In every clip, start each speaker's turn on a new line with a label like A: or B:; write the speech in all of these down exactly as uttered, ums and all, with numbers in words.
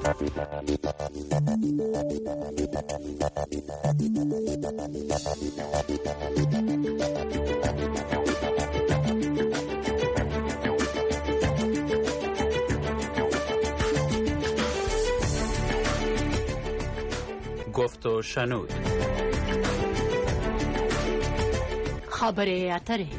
A: گفت و شنود.
B: خبره اتره.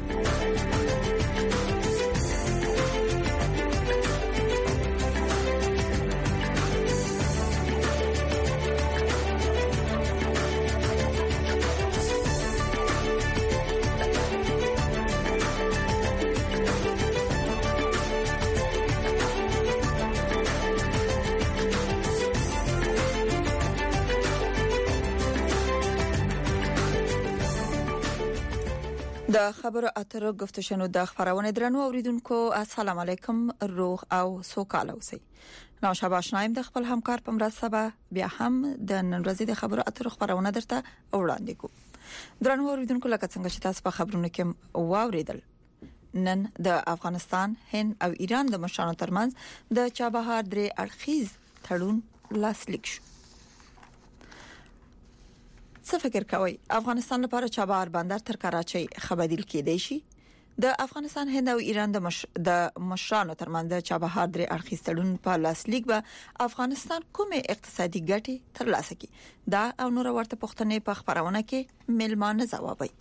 C: د خبرو اترو گفت شنود د خبرونه درنو اوریدونکو السلام علیکم روغ او سوکاله اوسئ. نو شاباش نایم د خپل همکار په مرسته بیا هم د نن ورځې د خبرو اترو خبرونه درته وړاندې کوم. درنو اوریدونکو لکه څنګه چې تاسو په خبرونو کې واوریدل، نن د افغانستان، هند او ایران د مشرانو ترمنځ د چابهار درې اړخیز تړون لاسلیک شو. څه فکر کوي افغانستان لپاره چابهار بندر تر کراچۍ خبدیل کېدی شي؟ د افغانستان، هند او ایران د مش... د مشرانو ترمنځ د چابهار درې اړخیز تړون په لاسلیک به افغانستان کومه اقتصادي ګټې ترلاسه کړي؟ دا او نور ورته پوښتنې په خبرونه کې ملمانه ځوابي.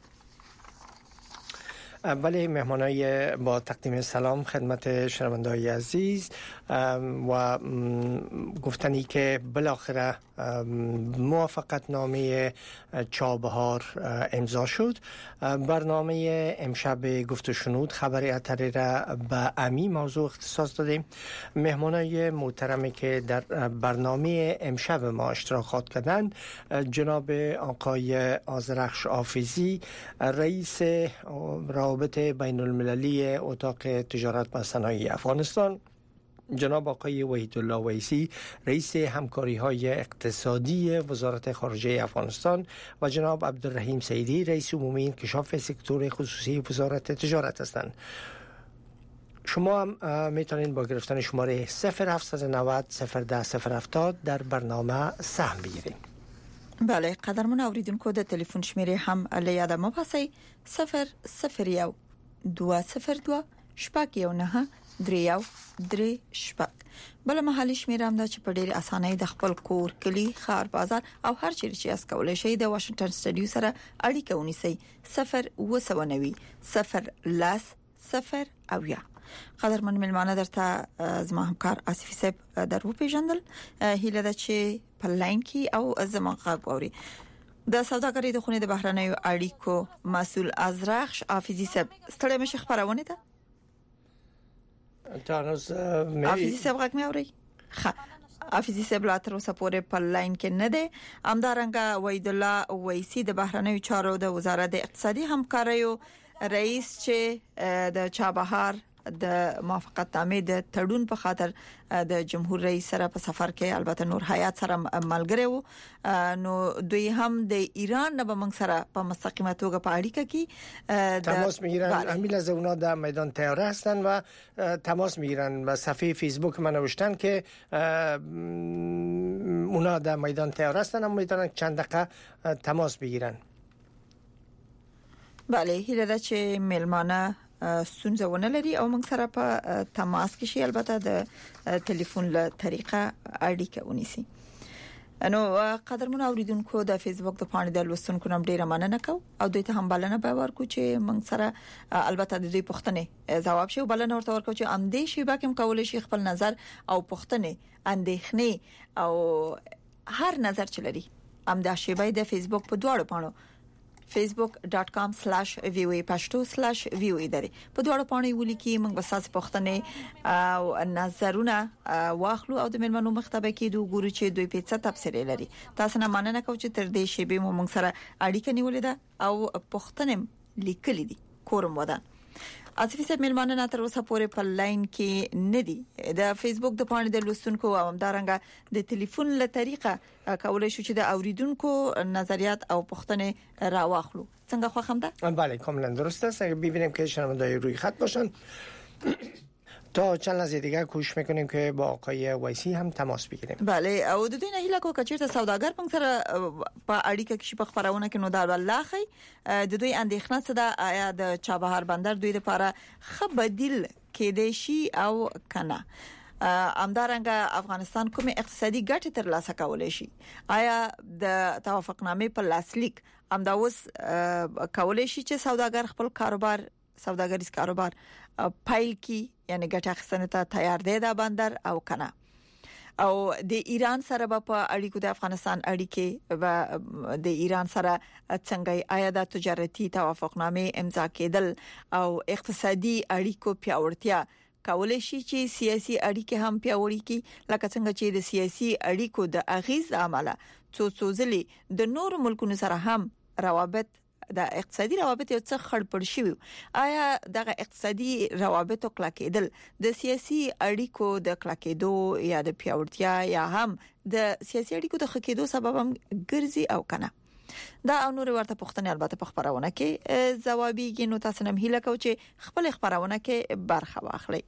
D: بله، مهمانای با تقدیم سلام خدمت شنونده‌های عزیز و گفتنی که بالاخره موافقت نامه چابهار امضا شد. برنامه امشب گفت و شنود خبر اتری را به امی موضوع اختصاص دادیم. مهمانای محترمی که در برنامه امشب ما اشتراک کردند جناب آقای آذرخش حافظی، رئیس روابط بین المللی اتاق تجارت و صنایع افغانستان، جناب آقای وحیدالله ویسی، رئیس همکاری های اقتصادی وزارت خارجه افغانستان و جناب عبدالرحیم سیدی، رئیس عمومی انکشاف سکتور خصوصی وزارت تجارت هستند. شما هم میتونید با گرفتن شماره صفر هفت نه صفر صفر ده صفر هفتاد در برنامه سهم بگیرید.
C: بله، قدرمن اوریدونکو د تلیفون شمیره هم له یاد مو پاسئ صفر صفر یو دو صفر دو شپږ یو نه درې یو درې شپږ. بل محلي شمیره هم د چې په ډېر اسانۍ د خپل کور، کلی، خار، بازار او هر چیرې چې اس کولای شي د واشنگټن سټډیو سره اړیکه ونیسئ صفر و سونوي صفر لاس صفر او یا. قدرمن ملمانه درته زما همکار آصفی صاحب درو پیژندل. هیله ده چې په لاین کې او زما غږ اوري. د سوداګرۍ د خونې د بهرنیو اړیکو مسؤل آذرخش حافظی صاحب، ستړي مشه خبرونه ده؟
D: تاسو
C: حافظی صاحب غږ مې اوري؟ ښه، حافظی صاحب لا تر اوسه پورې په لاین کې نه دی. همدارنګه وحیدالله ویسی د بهرنیو چارو د وزارت د اقتصادي همکاریو رئیس چې د چابهار د موافقت نامې د تړون په خاطر د جمهور رئیس سره په سفر کې البته نور حیات سره ملګری وو، نو دوی هم د ایران نه به موږ سره په مستقیمه توګه په اړیکه کې
D: تماس میگیرن. همین از اونا در میدان تیاره هستن و تماس میگیرن و صفحه فیسبوک من نوشتن که اونا در میدان تیاره هستن، اما میتونن چند دقیقه تماس بگیرن.
C: بله، هیله ده چې ملمانه ستونزه ونه لري او موږ سره په تماس کې شي، البته د ټلیفون له طریقه اړیکه ونیسي. نو قدرمن اوریدونکو د فیسبوک د پاڼې د لوستونکو نوم ډیره مننه کوم او دوی ته هم بلنه به ورکو چې موږ سره البته د دوی پوښتنې ځواب شي او بلنه ورته ورکو چې ام دې شي باکم کول شي خپل نظر او پوښتنې اندېښنې او هر نظر چلري ام دا شی به د فیسبوک په دواړو پاڼو facebook dot com slash v o a pashto slash v o a درې په دواړو پاڼې ولیکي. موږ به تاسو پوښتنې او نظرونه واخلو او د ملمنو مختبه کې دوه ګورو چې دوی په څه تفسیر لري. تاسو نه مننه کوم چې تر دې شی به موږ سره اړیکه نیولې ده او پوښتنې لیکلې دي کوم ودا. اصفی صاحب ملمانه نه تر اوسه پورې په لاین کې نه دي. د فیسبوک د پاڼې د لوستونکو او همدارنګه د ټلیفون له طریقه کولای شو چې د اوریدونکو نظریات او پوښتنې راواخلو. څنګه خو هم ده؟
D: بله، کاملا درست است. اگه ببینیم که شنونده‌های روی خط باشن تا چند لحظه دیگه کوشش میکنیم که با آقای ویسی هم تماس بگیریم.
C: بله او د دوی نه هیله کو کچیر ته سوداګر پنګ سره په اړیکه کې په خبرونه کې نو دا الله خي د دوی اندېښنه څه ده آیا د چابهار بندر دوی لپاره خ بدیل کېدې شي او کنه امدارنګ افغانستان کوم اقتصادي ګټه تر لاسه کولای شي آیا د توافقنامې په لاسلیک امداوس کولای شي چې سوداګر خپل کاروبار سوداګریز کاروبار پایل کی یعنی ګټه اخیستنه ته تیار دی دا بندر او کنه او د ایران سره په اړیکو د افغانستان اړیکې و د ایران سره څنګه آیا د تجارتي توافقنامې امضا کېدل او اقتصادي اړیکو پیاوړتیا کولای شي چې سیاسي اړیکې هم پیاوړې کړي لکه څنګه چې د سیاسي اړیکو د اغیز عمله څو څو ځلې د نور ملکونو سره هم روابط د اقتصادي روابط یو څه خړپړ شوی آیا دغه اقتصادي روابط او کلکېدل د سیاسي اړیکو د کلکېدو یا د پیاوړتیا یا هم د سیاسي اړیکو د خکېدو سبب هم ګرځي او کنه دا او نور ورته پوښتنه البته په خبرونه کې ځوابيږي نو تاسو نم هیله کوم چې خپل خبرونه کې برخه واخلئ.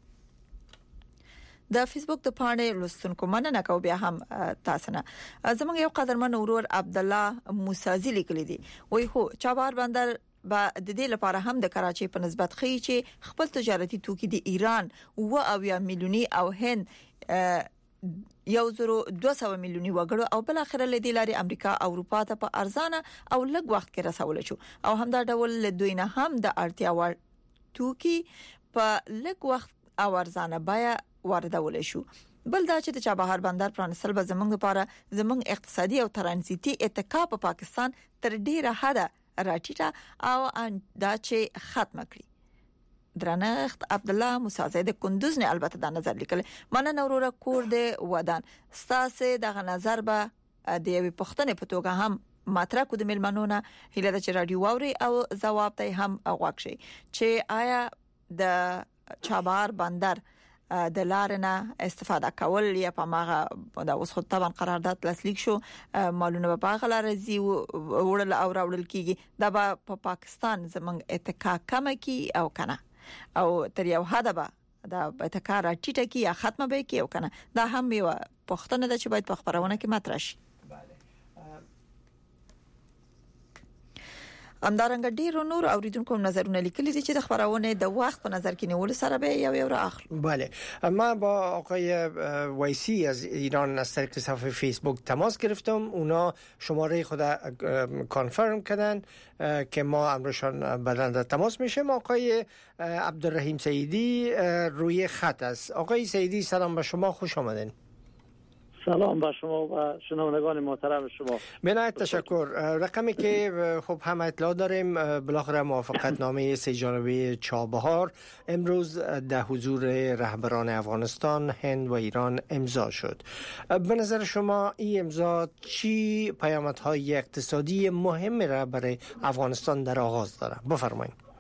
C: د فیسبوک د پاڼې لوستونکو مننه کوم بیا هم تاسو نه زموږ یو قدرمن ورور عبد الله موسازی لیکلی دی وای هو چابهار بندر با د دې لپاره هم د کراچي په نسبت خي چې خپل تجارتي توکي د ایران و او یا میلیونی او هند یو زرو دوه سوه میلیونی وګړو او بل اخر له دې لاري امریکا او اروپا ته په ارزانه او لږ وخت کې رسول شو او هم دا ډول دوی نه هم د اړتیا وړ توکي په لږ وخت او ارزانه بیا واردول شو. بل دا چې د چابهار بندر پرانسل به زمونږ لپاره زمونږ اقتصادي او ترانزیتي اتکا په پاکستان تر ډیره حده راټیټه او دا چې ختم کړي. درنښت عبد الله موسازی د کندوز نه البته دا نظر لیکل مننه وروره کور د ودان ستاسو دغه نظر به د یوې پښتنې په توګه هم مطرح کو د ملمنونه هله د رادیو ووري او جواب ته هم غوښ شي چې آیا د چابهار بندر د لارنه استفاده کول یا په ماغه دا اوس خو طبعا قرارداد لاسلیک شو مالونه په هغه لار زی وړل او راوړل کیږي دا په پا پاکستان زمنګ اتکا کم کی او کنه او تر یو حد به دا اتکا را ټیټه کی یا ختمه به کی او کنه دا هم یو پښتنه د چې باید په خبرونه کې مطرح شي. امدارنګ ډیرو نور اوریدونکو نظرونه لیکلي دي چې د خبرونه د وخت په نظر کې نیول سره به یو یو را اخلو.
D: بله ما با آقای ویسی از ایران از طریق صفحه فیسبوک تماس گرفتم. اونا شماره خود کانفرم کردن که ما امروزشان بعداً تماس میشیم. آقای عبدالرحیم سیدی روی خط است. آقای سیدی سلام به شما، خوش آمدین.
E: سلام به شما و شنوندگان محترم شما. بنایت
D: تشکر. رقمی که خب هم اطلاع داریم بالاخره موافقت نامه سه جانبه چابهار امروز در حضور رهبران افغانستان، هند و ایران امضا شد. به نظر شما این امضا چی پیامدهای اقتصادی مهمی را برای افغانستان در آغاز داره؟ بفرمایید.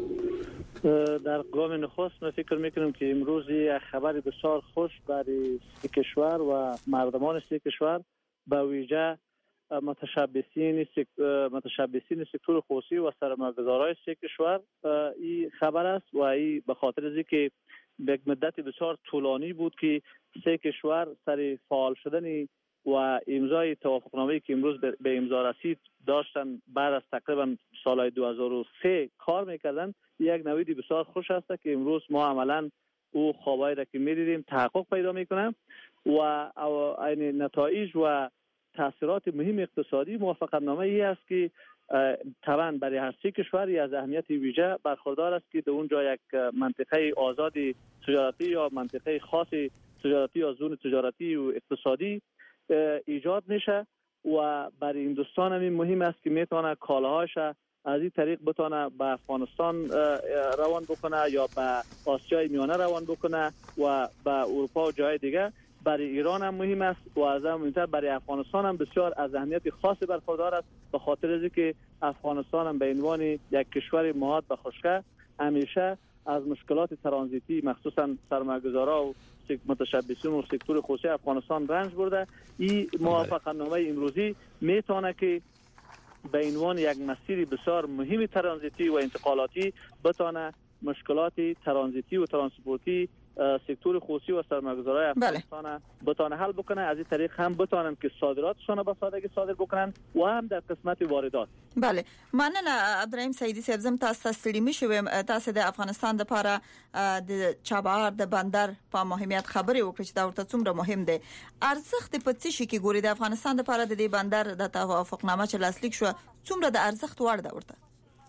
E: در گام نخست من فکر میکنم که امروز یک خبر بسیار خوش برای سه کشور و مردمان سه کشور به ویژه متشبثین متشبثین سکتور خصوصی و سرمایه‌گذارای سه کشور این خبر است و این به خاطر از اینکه به مدت بسیار طولانی بود که سه کشور سر فعال شدن و امضای توافقنامه‌ای که امروز به امضا رسید داشتن بعد از تقریبا سال دو هزار و سه کار میکردن. یک نویدی بسیار خوش است که امروز ما عملاً او خوابایی را که می‌دیدیم تحقق پیدا میکنه و این نتایج و تاثیرات مهم اقتصادی موافقتنامه ای است که طبعا برای هر سه کشور از اهمیت ویژه برخوردار است که در اونجا یک منطقه آزاد تجارتی یا منطقه خاص تجارتی یا زون تجارتی و اقتصادی ایجاد میشه و برای هندوستان هم مهم است که میتونه کالاهاش از این طریق بتونه به افغانستان روان بکنه یا به آسیای میانه روان بکنه و به اروپا و جای دیگه. برای ایران هم مهم است و از هم مهمتر برای افغانستان هم بسیار از اهمیت خاصی برخوردار است به خاطر از اینکه افغانستان هم به عنوان یک کشور مهاد به خشکه همیشه از مشکلات ترانزیتی مخصوصا سرمایه‌گذارا و متشبثین و سکتور خصوصی افغانستان رنج برده. این موافقتنامه امروزی میتونه که به عنوان یک مسیر بسیار مهم ترانزیتی و انتقالاتی بتونه مشکلات ترانزیتی و ترانسپورتی سکتور خصوصی و سرمایه‌گذارای افغانستان بتونه حل بکنه، از این طریق هم بتونن که صادراتشون به سادگی صادر بکنن و هم در قسمت واردات.
C: بله مننه عبدالرحیم سیدی صاحب، زم تاسو ستړي مشوم تاسو د افغانستان د لپاره د چابهار د بندر په مهمیت خبرې وکړي چې دا ورته څومره مهم دی. ارزښت په څه شي کې ګوري د افغانستان د لپاره د دې بندر د توافقنامه چې لاسلیک شو څومره د ارزښت وړ ده ورته؟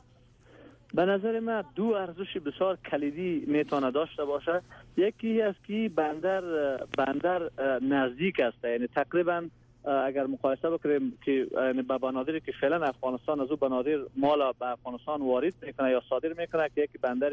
E: به نظر من دو ارزش بسیار کلیدی میتونه داشته باشه. یکی است که بندر بندر نزدیک است، یعنی تقریبا اگر مقایسه بکنیم که با بنادری که فعلا افغانستان از او بنادر مال به افغانستان وارد میکنه یا صادر میکنه که یکی بندر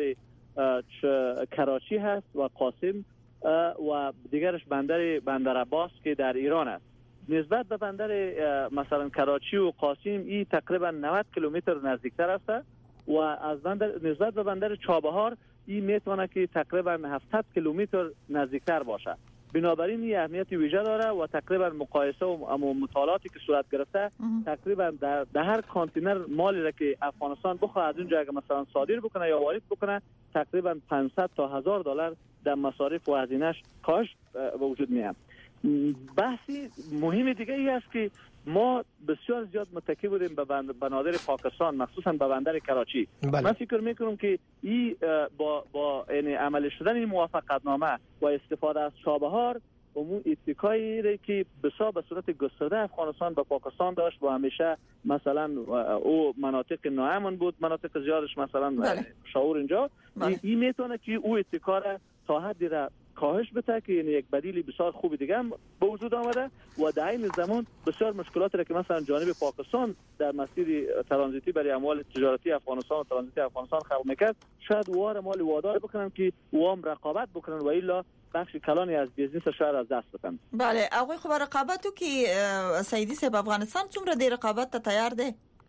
E: کراچی هست و قاسم و دیگرش بندر بندر عباس که در ایران است. نسبت به بندر مثلا کراچی و قاسم این تقریبا نود کیلومتر نزدیکتر است و از بندر نسبت به بندر چابهار این میتونه که تقریبا هفتاد کیلومتر نزدیکتر باشه. بنابراین این اهمیت ویژه داره و تقریبا مقایسه و مطالعاتی که صورت گرفته تقریبا در, در هر کانتینر مالی را که افغانستان بخواد از اونجا اگه مثلا صادر بکنه یا وارد بکنه تقریبا پانصد تا هزار دلار در مصارف و هزینه‌اش کاهش به وجود میاد. بحثی مهم دیگه ای است که ما بسیار زیاد متکی بودیم به بنادر پاکستان، مخصوصا به بندر کراچی. بله. من فکر میکنم که این با با یعنی عمل شدن این موافقتنامه و استفاده از چابهار عموم اتکایی که بسیار به صورت گسترده افغانستان به پاکستان داشت و همیشه مثلا او مناطق ناامن بود، مناطق زیادش مثلا بله. شعور اینجا بله. این میتونه که او اتکا را تا حدی را کاهش بده که یعنی یک بدیلی بسیار خوبی دیگه هم به وجود آمده و در این زمان بسیار مشکلاتی را که مثلا جانب پاکستان در مسیر ترانزیتی برای اموال تجارتی افغانستان و ترانزیتی افغانستان خلق میکرد شاید وار مال وادار بکنن که وام رقابت بکنن و الا بخش کلانی از بیزنس شهر از دست بدن.
C: بله هغه خو رقابتو کې سیدی صاحب افغانستان څومره دی رقابت ته تیار دی؟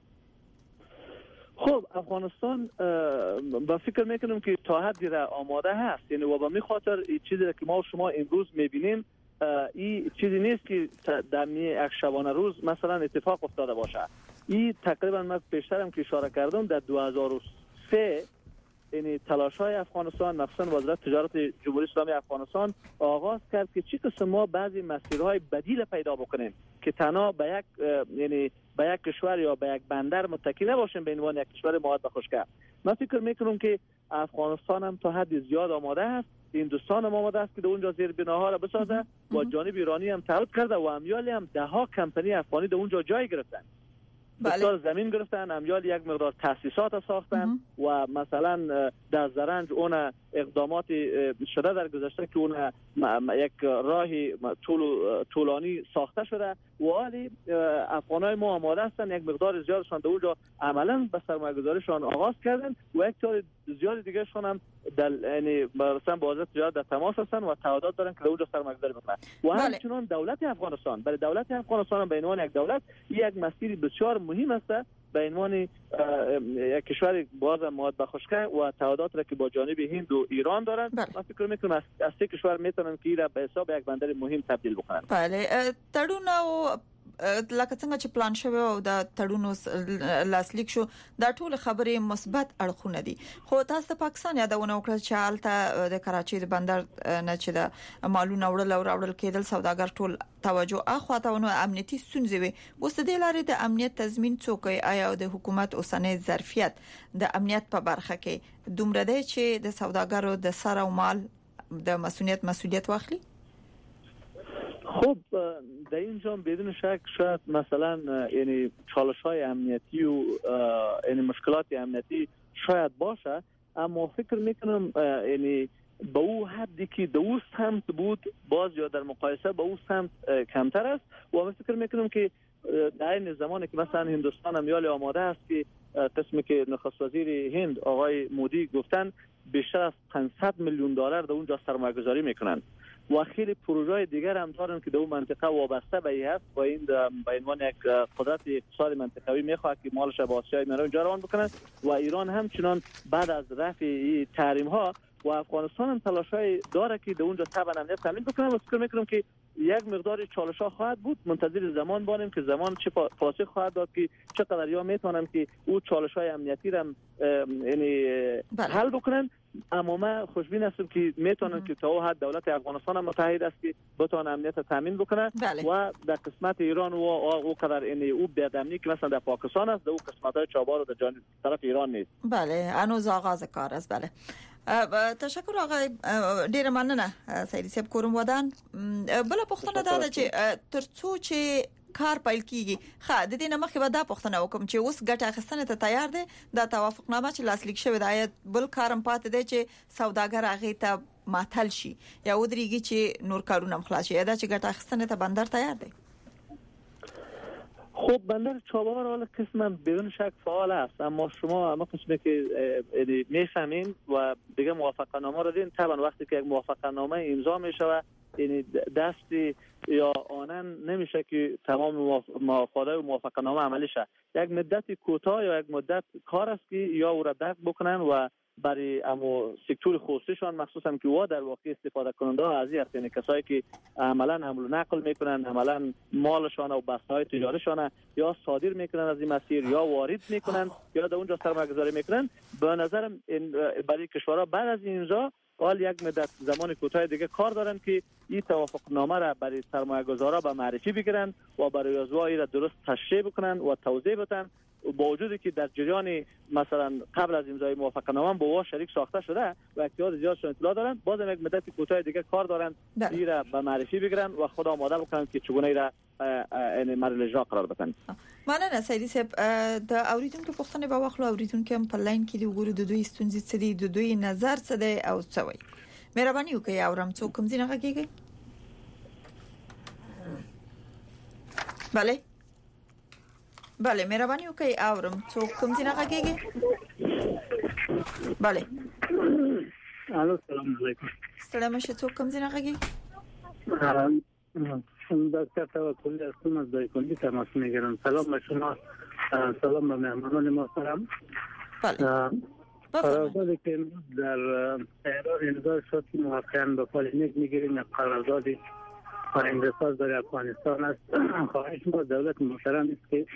E: خب افغانستان با فکر میکنم که تا حدی را آماده هست، یعنی و به می خاطر این چیزی که ما و شما امروز میبینیم این چیزی نیست که در یک شبانه روز مثلا اتفاق افتاده باشه. این تقریبا من پیشترم که اشاره کردم در دو هزار و سه یعنی تلاش‌های افغانستان مخصوصا وزارت تجارت جمهوری اسلامی افغانستان آغاز کرد که چی قسم ما بعضی مسیرهای بدیل پیدا بکنیم که تنها به یک یعنی به یک کشور یا به یک بندر متکی نباشیم به عنوان یک کشور مواد به خشکی. من فکر میکنم که افغانستان هم تا حد زیاد آماده است، هندوستان هم آماده است که در اونجا زیر بناها را بسازه و جانب ایرانی هم تعهد کرده و امیالی هم ده ها کمپانی افغانی در اونجا جای گرفتن. بسیار زمین گرفتن، امیال یک مقدار تاسیسات ساختن و مثلا در زرنج اون اقدامات شده در گذشته که اون یک راهی طول طولانی ساخته شده و حالی افغانای ما آماده هستن یک مقدار زیادشان در اونجا عملا به سرمایه‌گذاریشان آغاز کردن و یک تعداد زیاد دیگه شون هم در یعنی مثلا با وزارت تجارت در تماس هستن و تعهدات دارن که در اونجا سرمایه‌گذاری بکنن و همچنین دولت افغانستان برای دولت افغانستان هم به عنوان یک دولت یک مسیر بسیار مهم است به عنوان یک کشور باز مواد به خشکی و تعهدات را که با جانب هند و ایران دارن. من فکر میکنم از, از سه کشور میتونن که را به حساب یک بندر مهم تبدیل بکنن.
C: بله تړون او لکه څنګه چې پلان شوی او د تړونو لاسلیک شو دا ټول خبرې مثبت اړخونه دي، خو تاسو د پاکستان یادونه وکړه چې حالت د کراچۍ د بندر نه چې د مالونه وړل او راوړل کېدل سوداګر ټول توجه اخواته ونه امنیتي ستونزې وي. اوس د لارې د امنیت تضمین څوک آیا د حکومت اوسنۍ ظرفیت د امنیت په برخه کې دومره دی چې د سوداګرو د سر او مال د مسؤلیت مسؤلیت واخلي؟
E: خب در اینجا بدون شک شاید مثلا یعنی چالش‌های امنیتی و یعنی مشکلات امنیتی شاید باشه، اما فکر میکنم یعنی به او حدی که در او سمت بود باز یا در مقایسه به او سمت کمتر است و من فکر میکنم که در این زمانی که مثلا هندوستان امیال آماده است که قسمی که نخست وزیر هند آقای مودی گفتن بیشتر از پانصد میلیون دلار در اونجا سرمایه گذاری میکنن و خیلی پروژه‌های دیگر هم دارن که در اون منطقه وابسته به این هست و این به عنوان یک قدرت اقتصادی منطقوی میخواد که مالش به آسیای میانه اونجا روان بکنن و ایران همچنان بعد از رفع تحریم ها و افغانستان هم تلاش‌های داره که در اونجا طبعا امنیت تامین بکنن و فکر میکنم که یک مقدار چالش ها خواهد بود. منتظر زمان بانیم که زمان چه پاسخ خواهد داد که چقدر یا میتونن که او چالش های امنیتی را یعنی حل بکنن. اما من خوشبین هستم که میتونن که تا حد دولت افغانستان متحد است که بتونه امنیت تامین بکنه. بله. و در قسمت ایران و او قدر یعنی او بی‌امنی که مثلا در پاکستان است، در او قسمت‌های چابهار در جانب طرف ایران نیست.
C: بله، هنوز آغاز کار است. بله. تشکر آقای ډیر مننه سیدی صاحب کوم ودان. بل پښتنه دا چې ترڅو چې کار پیل کیږي خا د دې نه مخکې به دا پښتنه وکم چې اوس ګټه اخیستنه ته تیار دي دا توافقنامه چې لاسلیک شوی دی بل کارم پاتې دی چې سوداګر هغه ته معطل شي یا ودرېږي چې نور کارونه خلاص شي دا چې ګټه اخیستنه ته بندر تیار دی.
E: خب بندر چابهار حالا قسم بدون شک فعال است، اما شما اما قسمی که میفهمین و دیگه موافقه نامه رو دین. طبعا وقتی که یک موافقه نامه امضا میشه یعنی دستی یا آنن نمیشه که تمام مفاده و موافقه نامه عملی شه. یک مدت کوتاه یا یک مدت کار است که یا او را درک بکنن و برای امو سکتور خصوصیشان مخصوصا که وا در واقع استفاده کننده ها از این یعنی کسایی که عملا حمل و نقل میکنن، عملا مالشان و بسته‌های تجاریشان یا صادر میکنن از این مسیر یا وارد میکنن یا در اونجا سرمایه گذاری میکنن. به نظرم برای کشورها بعد از این امضا حال یک مدت زمان کوتاه دیگه کار دارن که این توافق نامه را برای سرمایه گذارا به معرفی بگیرن و برای ازوایی را درست تشریح بکنن و توضیح بدن، با وجودی که در جریان مثلا قبل از امضای موافقه نامه با وا شریک ساخته شده و اختیار زیادشون اطلاع دارن. بازم یک مدت کوتاه دیگه کار دارن این را به معرفی بگیرن و خود آماده بکنن که چگونه را ان مورد اجرا قرار بدن.
C: مننه سیدی صاحب. د اوریدونکو پوښتنه به واخلو. اوریدونکو هم په لاین کې دی وګورو د دوی ستونزې څه دي، د دوی نظر څه دی او څه وایي. مهرباني وکړئ اورم څوک کوم ځای نه غږیږي. بله بله مهرباني وکړئ اورم څوک کوم ځای نه غږیږي. بله
F: الو سلام علیکم.
C: سلام شه څوک کوم ځای نه غږیږي.
F: دکتر توکلی هستم از دایکنی تماس میگیرم. سلام به شما، سلام به مهمانان محترم.
C: بله
F: قراردادی که در تهران امضا شد موافقاً به پالیمیک میگیریم قراردادی آینده ساز در افغانستان است. خواهش ما دولت محترم است که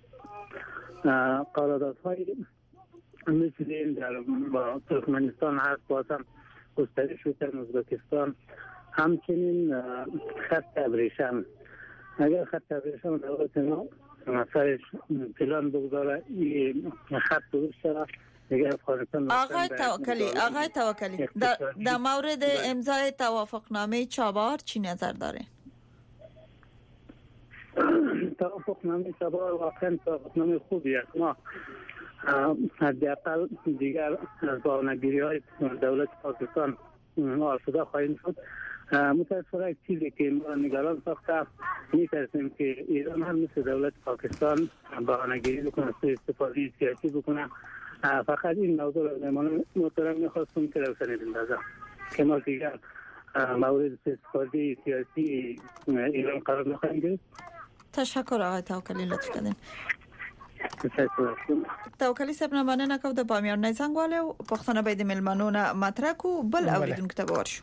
F: قراردادهای مثل این در با ترکمنستان هست، بازم گسترش بده، ازبکستان همچنین خط ابریشم. اگر خط ابریشم دولت ما سرش پلان بگذاره این خط درست شده دیگه افغانستان.
C: آقای توکلی آقای توکلی در مورد امضای توافقنامه چابهار چی نظر داره؟
F: توافقنامه چابهار واقعا توافقنامه خوبی است. ما حداقل دیگر با نگیری های دولت پاکستان آسوده خواهیم شد. متاسفانه یک چیزی که ما نگران ساخته میترسیم که ایران هم مثل دولت پاکستان بهانه‌گیری بکنه، سوء استفاده سیاسی بکنه. فقط این موضوع را مهمان محترم میخواستم که روشنی بندازم که ما دیگر مورد استفاده سیاسی ایران قرار نخواهیم گرفت.
C: تشکر آقای توکلی، لطف کردین.
F: تشکر.
C: توکلی صاحب نه مننه کوم د بامیان نه څنګه والو پښتنه به د ملمنونه مطرح کو بل اوریدونکو ته ورشو.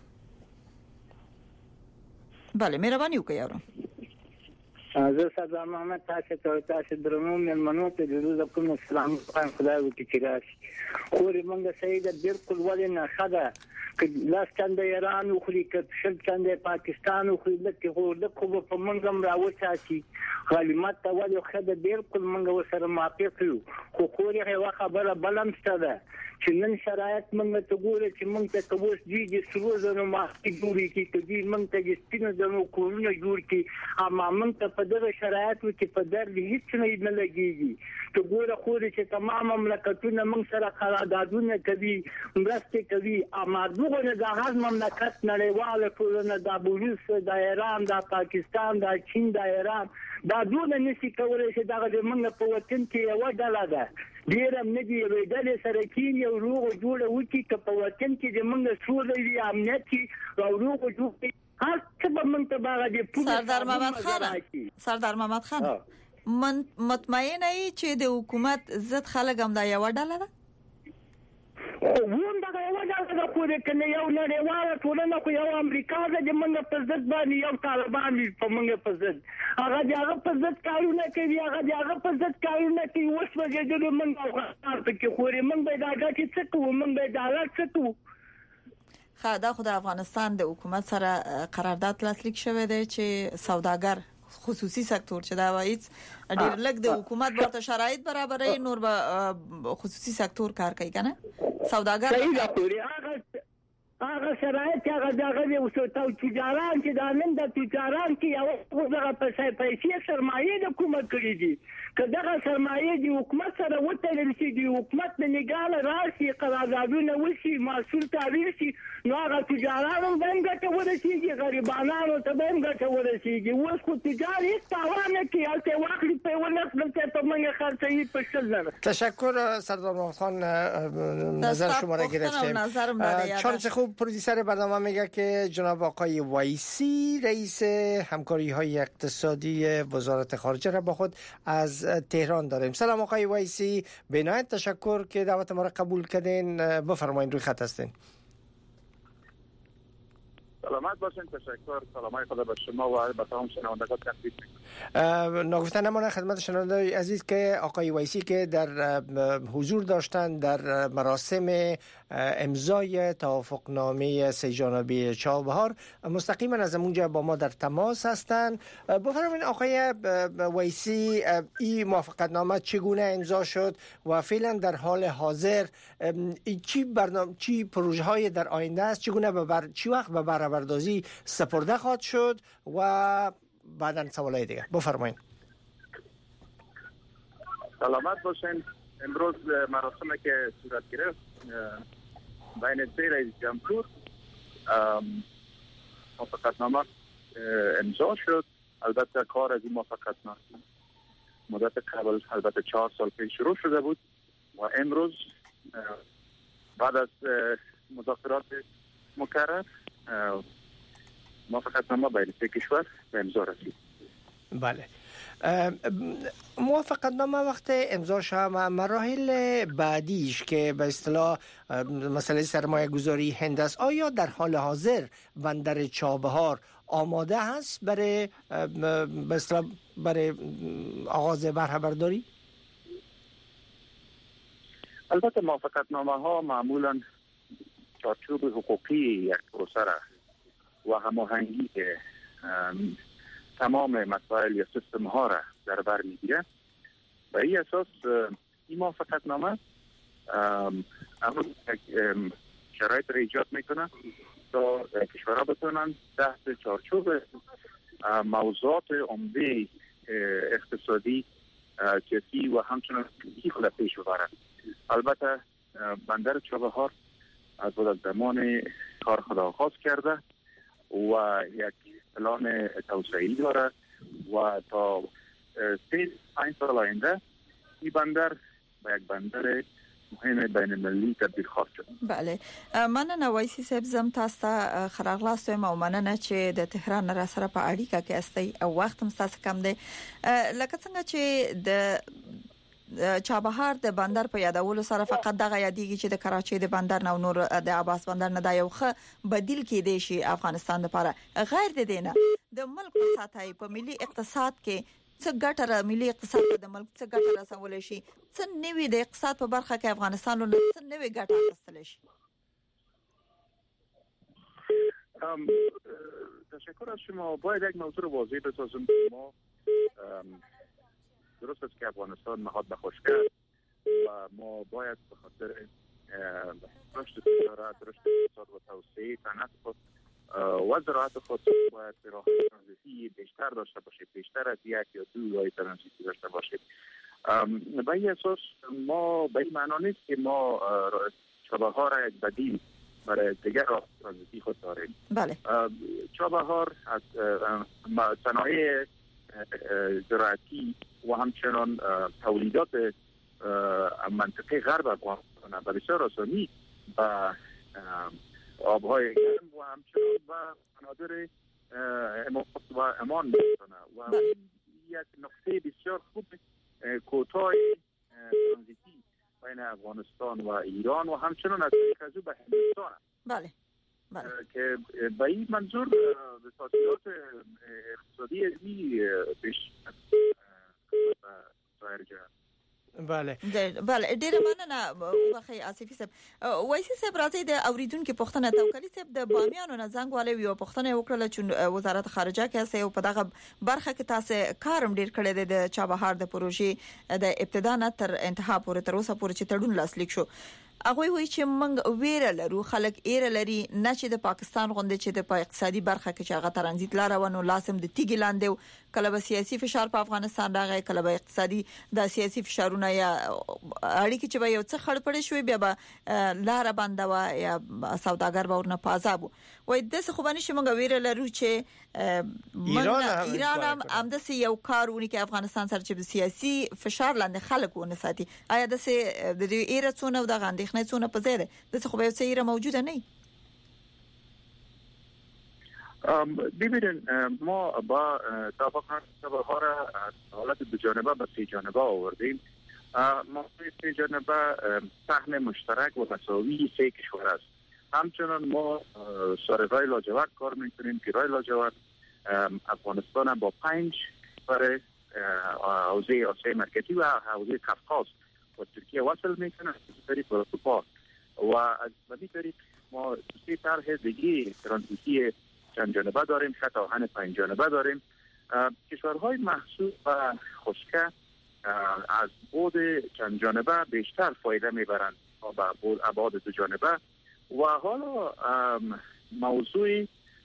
C: بله مهرباني وکړئ اورم.
F: زه سردار محمد تاسو ته تاسو درنو ملمنو ته د روز کوم سلام خان خدای وکړي چې راشي. خو موږ سیده بالکل ولې نه خدا که لاس کنده ایران وخوري که شل کنده پاکستان وخوري لکه خو د خو په موږ هم راوچاسي غلیمت ته ولې خدا بالکل موږ ورسره موافق یو. خو خو یې خبره بلم ستده چې نن شرایط موږ ته ګوره چې موږ ته کوس دي د سرو زنو ماخي جوړي کی کدي موږ ته د سپینو زنو کورونه جوړ کی اما موږ ته په دغه شرایطو کې په در هیڅ نه لګيږي. ته ګوره خو چې تمام مملکتونه موږ سره قراردادونه کوي، مرسته کوي، اما دغه نه د هغه مملکت نړیواله ټولنه د بولیس د ایران د پاکستان د چین د ایران دا دونه نشي کولای چې دغه موږ په وطن کې یو ډله ده ډیرم نه دی ویډل سره کې یو روغ جوړ وکي که په وطن کې د موږ سولې وی امنیت کې او روغ جوړ هر څه به موږ ته باغ دی.
C: سردار محمد خان سردار محمد خان من مطمئن ای چې د حکومت ضد خلک هم دا یو ډله ده؟
F: وون دا یو ډله نه خوري کنه یو نړیواله ټولنه خو یو امریکا ده چې موږ په ضد باندې یو طالبان وي په موږ په ضد هغه د هغه په ضد کارونه کوي هغه د هغه په ضد کارونه کوي اوس وګړي موږ افغانستان پکې خوري موږ به دا ګټې څه کوو موږ به دا حالت څه کوو.
C: خا دا خو د افغانستان د حکومت سره قرارداد لاسلیک شوی دی چې سوداګر خصوصي سکتور چې دا وایي ډېر لږ د حکومت ورته شرایط برابرې نور به خصوصي سکتور کار کوي کنه سوداګر
F: صحیح ده خوري هغه هغه شرایط هغه دغه یو څه تجاران چې دا نن د تجاران کې یو دغه پیسې سرمایه د حکومت کړی دي که دغه سرمایه د حکومت سره وتړل شي د حکومت د نګاله راشي قراردادونه وشي محصول تعبیر شي نو هغه تجارانو هم ګټه ورسیږي غریبانو ته هم ګټه ورسیږي اوس خو تجار هیڅ تاوان نه کوي هلته واخلي په یوه نسل ته په موږ خرڅوي په شل زره.
D: تشکر سردار محمد خان نظر شما را گرفتیم. چارلز خوب پرودیسر برنامه میگه که جناب آقای وایسی رئیس همکاری های اقتصادی وزارت خارجه را با خود از تهران داریم. سلام آقای وایسی، بنایت تشکر که دعوت ما را قبول کردین. بفرمایید، روی خط هستین.
G: سلامت باشین. تشکر. سلامای خدا به شما و به تمام شنوندگان تقدیم
D: میکنم. ناگفته نمانه خدمت شنوندگان عزیز که آقای وایسی که در حضور داشتن در مراسم امضای توافقنامه سه جانبه چابهار مستقیما از اونجا با ما در تماس هستند. بفرمایید آقای وایسی، این موافقتنامه چگونه امضا شد و فعلا در حال حاضر چی برنامه چی پروژه های در آینده است، چگونه به بر... چی وقت به بهره برداری سپرده خواهد شد و بعداً سوالای دیگه. بفرمایید.
G: سلامت باشین. امروز مراسمی که صورت گرفت بین سه رئیس جمهور موافقتنامه امضا شد. البته کار از این موافقتنامه مدت قبل البته چهار سال پیش شروع شده بود و امروز بعد از مذاکرات مکرر موافقتنامه بین سه کشور به امضا رسید.
D: بله. موافقتنامه وقت امضا شد مراحل بعدیش که به اصطلاح مسئله سرمایه گذاری هند است، آیا در حال حاضر بندر چابهار آماده هست برای به اصطلاح برای آغاز بهره برداری؟
G: البته موافقتنامه ها معمولا چارچوب حقوقی یک پروسه و هماهنگی تمام مسائل یا سیستم ها را در بر میگیره. و این اساس این موافقتنامه امروز شرایط را ایجاد میکنه تا کشورها بتونن تحت چارچوب موضوعات عمده اقتصادی سیاسی و همچنان خود پیش ببرند. البته بندر چابهار از بعد از زمان کار خود آغاز کرده و یک پلان توسعه‌ای داره و تا سه پنج سال آینده این بندر به یک بندر مهم بین المللی تبدیل خواهد شد.
C: بله، مننه وایسی صاحب، زم تاسو ته خراغلاست او مننه چې د تهران را سره په اړیکه کې استئ او وخت هم تاسو کم دی. لکه څنګه چې د چابهار د بندر په یادولو سره فقط دغه یادېږي چې د کراچۍ د بندر نو نور د عباس بندر نه دا یو ښه بدیل کې دی شي افغانستان لپاره. غیر د دینه د ملک په ساتای په ملي اقتصاد کې څه ګټه را ملي اقتصاد د ملک څه ګټه رسول شي، څه نوې د اقتصاد په برخه کې افغانستان له څه نوې ګټه اخیستل شي.
G: تشکر از شما. باید یک موضوع واضح بسازم. ما درست است که افغانستان نهاد به خشکی و ما باید به خاطر رشد تجارت، رشد اقتصاد و توسعه صنعت خود و زراعت خود باید راه ترانزیتی بیشتر داشته باشیم، بیشتر از یک یا دو راه ترانزیتی داشته باشیم. به این اساس ما به این معنا نیست که ما چابهار را یک بدیل برای دیگر راه ترانزیتی خود داریم.
C: بله.
G: چابهار از صنایع زراعتی و همچنان تولیدات منطقه غرب افغانستان و بسیار آسانی و آبهای گرم و همچنان و مناظر امارات و امان می‌کنه و یک نقطه بسیار خوب کوتاه ترانزیتی بین افغانستان و ایران و همچنان از طریق از او به هندوستان.
C: بله بله.
G: که به این منظور تاثیرات اقتصادی ای بیش ظاهر جهان.
D: بله
C: بله ډیر مننه وخی آصفی صاحب. وایسی صاحب راځي د اوریدونکو پوښتنه توکلی صاحب د بامیانو نه زنګ والے یو پوښتنه وکړه چې وزارت خارجه کې سه په دغه برخه کې تاسو کارم ډیر کړی دی د چابهار د پروژې د ابتدا نه تر انتها پورې تر اوسه پورې چې تړون لاسلیک شو. هغه وایي چې موږ ویره لرو خلک ایره لري نه چې د پاکستان غونډه چې د اقتصادي برخه کې چې هغه ترانزیت لار ونه لازم د تیګ لاندې کله به سیاسي فشار په افغانستان راغی کله به اقتصادي د سیاسي فشارونه یا اړیکې چې به یو څه خړ پړې شوې بیا به لار بنده و یا سوداګر به ورنه پازابو. وایي د څه خو باندې چې موږ ویره لرو چې ایران هم امده یو کارونه کې افغانستان سره چې سیاسي فشار لاندې خلک ونه ساتي. آیا د څه د دې ایره څونه د غاندې نه څونه په زیاده د څه خو به څه ایره موجوده نه.
G: ببینید ما با توافق ها را از حالت دو جانبه به سه جانبه آوردیم. ما سه جانبه سهم مشترک و مساوی سه کشور است. همچنان ما سر رای لاجورد کار میکنیم که رای لاجورد افغانستان با پنج کشور حوزه آسیای مرکزی و حوزه قفقاز و ترکیه وصل میکنه از طریق اروپا و از این طریق ما سه طرح دیگه ترانزیتی چند جانبه داریم، خط آهن پنج جانبه داریم. کشورهای محسوب و خشکه از بعد چند جانبه بیشتر فایده میبرند با ابعاد دو جانبه و حالا موضوع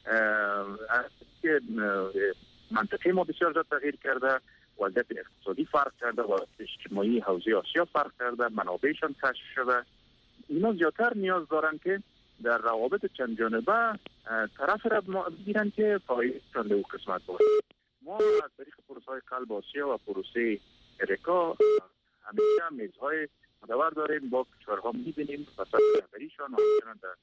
G: که منطقه ما بسیار زیاد تغییر کرده، وضعیت اقتصادی فرق کرده و اجتماعی حوزه آسیا فرق کرده، منابعشان کشف شده. اینا زیادتر نیاز دارن که در روابط چند جانبه طرف را بگیرن که فایدهشان به قسمت باشه. ما از طریق پروسه های قلب آسیا و پروسه ارکا همیشه میزهای مدور داریم با کشورها میبینیم و سطح رهبریشان و همچنان در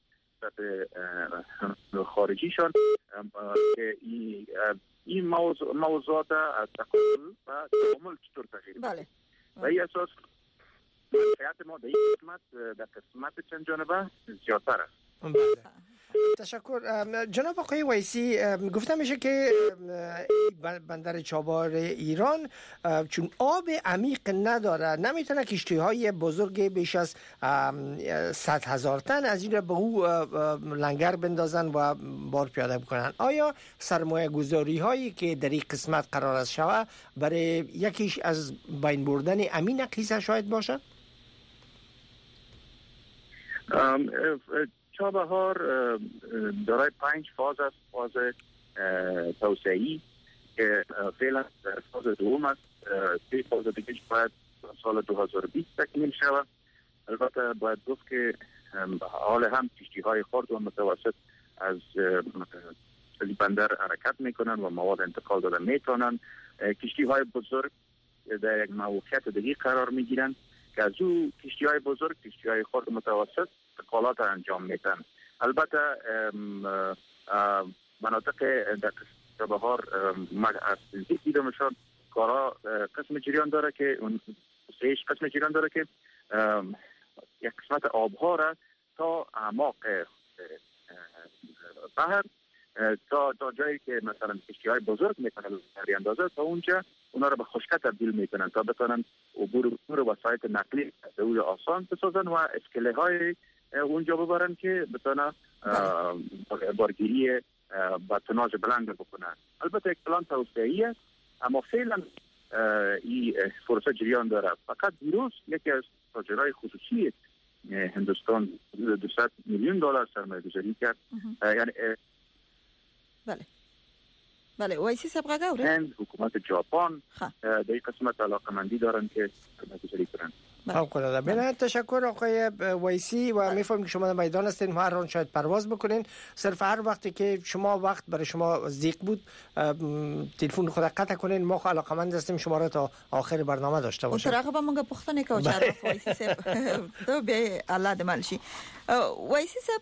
G: سطح خارجیشان که این موضوعات از تقابل و تعامل چطور تغییر
C: بله.
G: و این اساس منفعت ما در این قسمت در قسمت چند جانبه زیادتر است.
D: بله. تشکر. جناب آقای ویسی، گفته میشه که بندر چابهار ایران چون آب عمیق نداره نمیتونه کشتی های بزرگ بیش از صد هزار تن از این به او لنگر بندازن و بار پیاده بکنن. آیا سرمایه گذاری هایی که در این قسمت قرار است شود برای یکیش از بین بردن امین قیصه شاید باشه؟
G: چابهار دارای پنج فاز است. فاز توسعه‌ای که فعلا در فاز دوم است. سه فاز دیگه باید سال دو هزار و بیست تکمیل شود. البته باید گفت که حال هم کشتی های خرد و متوسط از بندر حرکت میکنن و مواد انتقال داده میتونن. کشتی های بزرگ در یک موقعیت دیگه قرار میگیرن که از او کشتی های بزرگ کشتی های خرد متوسط انتقالات انجام میتن. البته مناطق در چابهار از دیدمشان کارا قسم جریان داره که اون سهش قسم جریان داره که یک قسمت آبها را تا اعماق بحر تا تا جایی که مثلا کشتی های بزرگ میتونن در اندازه تا اونجا اونا رو به خشکه تبدیل میکنن تا بتونن عبور و وسایط نقلی دوی آسان بسازن و اسکله های اونجا ببرن که بتونن بارگیری با توناژ بلند بکنن. البته یک پلان توسعه‌ای است اما فعلا این فرصت جریان داره. فقط دیروز یکی از تاجرای خصوصی هندوستان دویست میلیون دلار سرمایه گذاری کرد. یعنی
C: بله بله وایسی صاحب غاوره
G: هند حکومت ژاپن در این قسمت علاقمندی دارن که سرمایه گذاری کنن.
D: فوق‌العاده. بله تشکر آقای ویسی و میفهمم که شما در میدان هستین و هر آن شاید پرواز بکنین. صرف هر وقتی که شما وقت برای شما ضیق بود تلفن خود قطع کنین. ما علاقمند هستیم شما را تا آخر برنامه داشته باشیم.
C: ترغه به موږ پوښتنه کوو چې راځي ویسی صاحب ته به الله د مالشي ویسی صاحب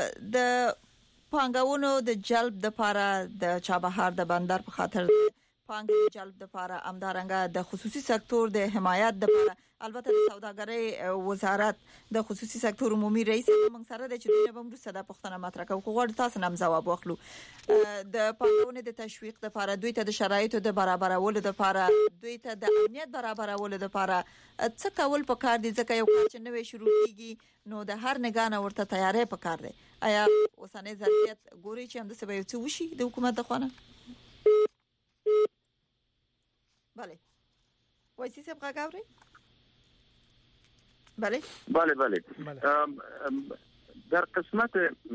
C: د پانګونو د جلب د لپاره د چابهار د بندر په خاطر پانګې جلب لپاره امدارنګه د خصوصي سکتور د حمایت لپاره البته د سوداګرۍ وزارت د خصوصي سکتور عمومي رئیس موږ سره د چې د بمرو صدا پښتنه مطرح کوي خو غواړم تاسو نام جواب واخلو د پانګونې د تشویق لپاره دوی ته د شرایطو د برابرولو لپاره دوی ته د امنیت برابرولو لپاره څه کول پکار دي ځکه یو کار چې نوې شروع کیږي نو د هر نگانه ورته تیاری پکار دی آیا اوسنۍ ظرفیت ګوري چې هم د سبا یو څه وشي د حکومت خونه بله وایي څه بغاوري بله
G: بله بله در قسمت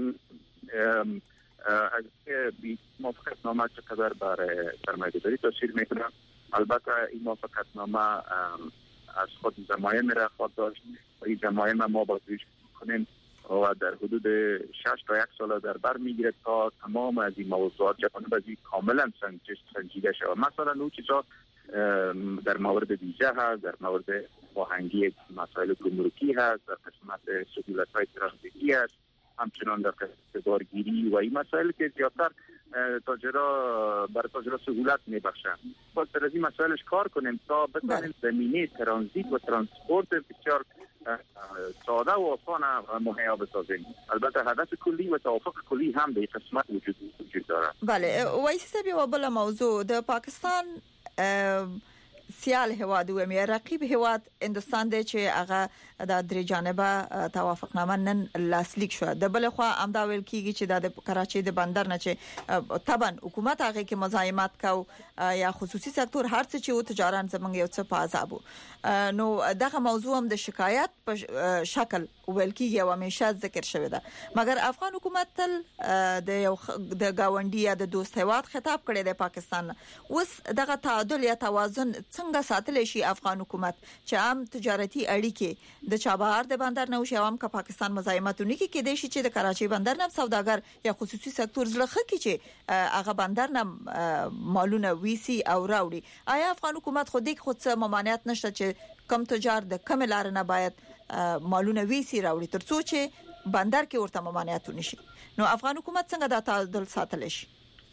G: از بی موافقتنامه چقدر برای سرمایه‌گذاری تاثیر میکنه البته این موافقتنامه از خود ضمایم را خواهد داشت و این ضمایم ما بازجویی کنیم و در حدود شش تا یک سال در بر میگیره تا تمام از این موضوعات جوانب از این کاملا سنجیده شود مثلا اون چیزا در مورد ویزا هست در مورد آهنگی مسائل گمرکی هست در قسمت سهولت‌های ترانزیتی هست همچنان در قسمت بارگیری و این مسائل که زیادتر تاجرا برای تاجرا سهولت میبخشند باید در این مسائلش کار کنیم تا بتوانیم زمینه ترانزیت و ترانسپورت بسیار ساده و آسان مهیا بسازیم البته هدف کلی و توافق کلی هم به این قسمت وجود وجود داره
C: بله وایسی صاحب یو بل موضوع د پاکستان سیال هواد و مې رقیب هواد هندستان دی چې هغه د درې جانبه توافقنامه نن لاسلیک شو د بل خو امدا ویل کیږي چې د کراچي د بندر نه چې طبعا حکومت هغه کې مزاحمت کو یا خصوصي سکتور هر څه چې او تجارت زمنګ یو څه پازابو نو دغه موضوع هم د شکایت په شکل ویل کیږي او همیشه ذکر شوی ده مګر افغان حکومت تل د یو د گاونډي یا د دوست هواد خطاب کړی دی پاکستان اوس دغه تعادل یا توازن څنګه ساتل شي افغان حکومت چې عام تجارتي اړیکې د چابهار د بندر نه وشي عوام کا پاکستان مزاحمتونه کې کې دي چې د کراچي بندر نه سوداګر یا خصوصي سکتور زلخه کې چې هغه بندر نه مالونه ویسي او راوړي آیا افغان حکومت خو دې خود څه ممانعت نشته چې کم تجار د کم لار نه باید مالونه ویسي راوړي ترڅو چې بندر کې ورته ممانعت نشي نو افغان حکومت څنګه د تعادل ساتل شي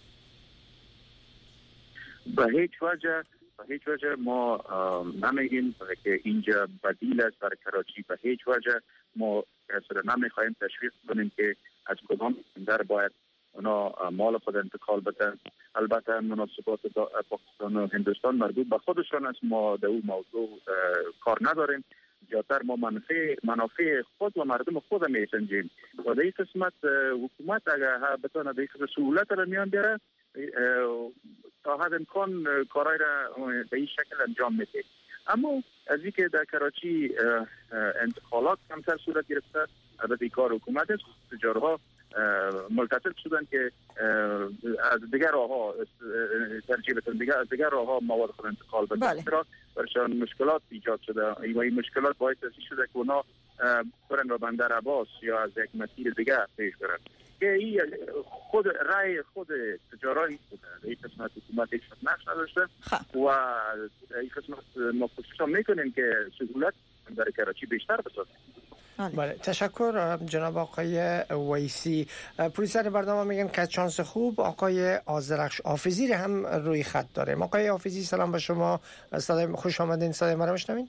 G: به هیچ وجه به هیچ وجه ما نمیگیم که اینجا بدیل است برای کراچی به هیچ وجه ما اصلا نمیخوایم تشویق کنیم که از کدام بندر باید اونا مال خود انتقال بدن البته مناسبات پاکستان و هندوستان مربوط به خودشان است ما در اون موضوع کار نداریم زیادتر ما منافع منافع خود و مردم خود میسنجیم و در این قسمت حکومت اگر بتونه به این سهولت را میان بیاره تا حد امکان کارهای را به این شکل انجام میده اما از اینکه در کراچی انتقالات کمتر صورت گرفته البته کار حکومت است تجارها ملتزم شدن که از دیگر راهها ترجیح بدن دیگر از دیگر راهها مواد خود انتقال بدن چرا برشان مشکلات ایجاد شده و این مشکلات باعث شده که اونا برن و بندر عباس یا از یک مسیر دیگر پیش برن که این خود رای خود تجارایی بوده این قسمت حکومت هیچ نقش نداشته و این قسمت ما کوشش میکنیم که سهولت در کراچی بیشتر بسازیم.
D: بله تشکر جناب آقای ویسی. پرویسر برنامه میگن که چانس خوب آقای آذرخش حافظی هم روی خط داریم. آقای حافظی سلام به شما، صدای خوش آمدین، صدای ما رو میشنوین؟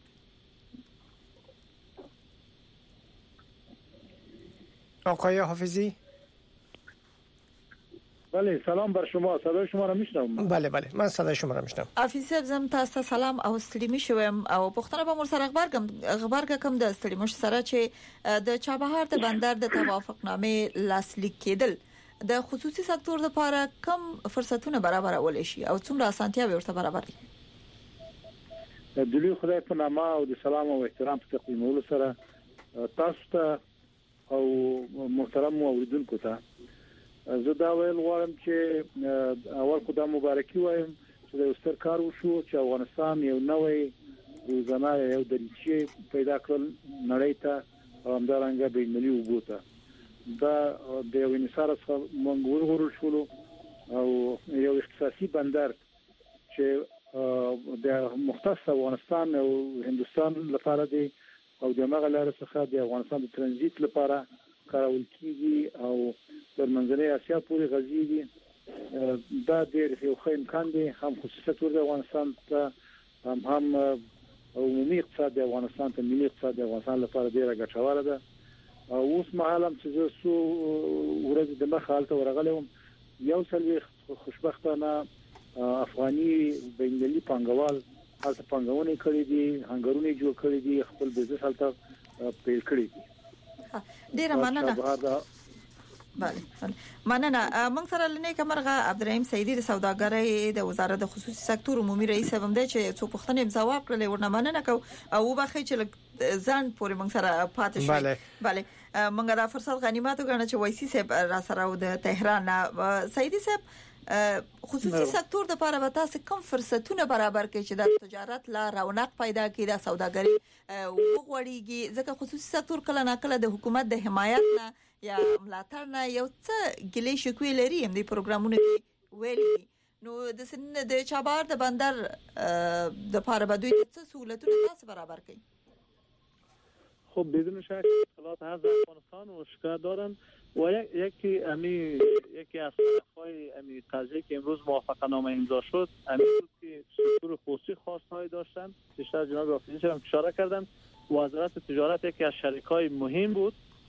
D: آقای حافظی
H: بله سلام بر شما، صدای شما را میشنوم.
D: بله بله من صدای شما را میشنوم.
C: حافظ زم تاسو سلام او ستړي مشوم او پښتنه به مر سره خبرګم خبرګم د ستړي مش سره چې د چابهار د بندر د توافقنامې لاسلیک کېدل د خصوصي سکتور لپاره کم فرصتونه برابرول شي او څومره اسانتیا ورته برابر دي.
H: د لوی خدای په نامه او د سلام او احترام په تقدیمولو سره تاسو ته او محترم اوریدونکو ته زه دا ویل غواړم چې اول خدای مبارکي وایم چې د ستر کار وشو چې افغانستان یو نوې روزانه یو دریچې پیدا کړل نړۍ ته او همدارنګه بین المللي وګوته دا د یو انصار څخه موږ ورغورل شو او یو اختصاصي بندر چې د مختص افغانستان او هندستان لپاره دی او د مغلار څخه د افغانستان د ترانزیت لپاره کارول کیږي او تر منځنۍ اسیا پورې غځيږي دا ډېر یو ښه امکان دی هم خصوصیت ور د افغانستان ته هم هم عمومي اقتصاد د افغانستان ته ملي اقتصاد د افغانستان لپاره ډېره ګټوره ده. اوس مهال هم چې زه سو ورځ د مخ حالت ورغلم یو څل خوشبختانه افغاني بنگلي پنګوال هلته پنګونه کړې دي، هنګرونه جوړ کړې دي، خپل بزنس هلته پیل کړی دي.
C: ډیره مننه. بله مننه. موږ سره لنی کمرغه عبدالرحیم سیدی د سوداګرۍ د وزارت د خصوصي سکتور عمومي رئیس هم دی چې څو پوښتنې ځواب کړلې ورنه مننه کو او بخې چې ځان پورې موږ سره پاتې شو.
D: بله
C: بله موږ دا فرصت غنیمت وګڼو چې وایسي صاحب را سره د تهران سیدی صاحب خصوصي سکتور د لپاره به تاسو کوم فرصتونه برابر کړئ چې د تجارت لا رونق پیدا کړي، د سوداګرۍ وغوړیږي، ځکه خصوصي سکتور کله نه کله د حکومت د حمایت نه یا ملاتړ نه یو څه ګلې شکوې لري هم د پروګرامونو کې ویلي. نو د سن د چابهار د بندر د لپاره به دوی څه سہولتونه تاسو برابر کړئ؟
E: خب بدون شک اطلاعات از افغانستان و شکایت دارن و یکی امی یکی از طرف‌های امی قضیه که امروز موافقتنامه امضا شد امی بود که سکتور خصوصی خواستهایی داشتن. بیشتر جناب رئیس هم اشاره کردن وزارت تجارت یکی از شریکای مهم بود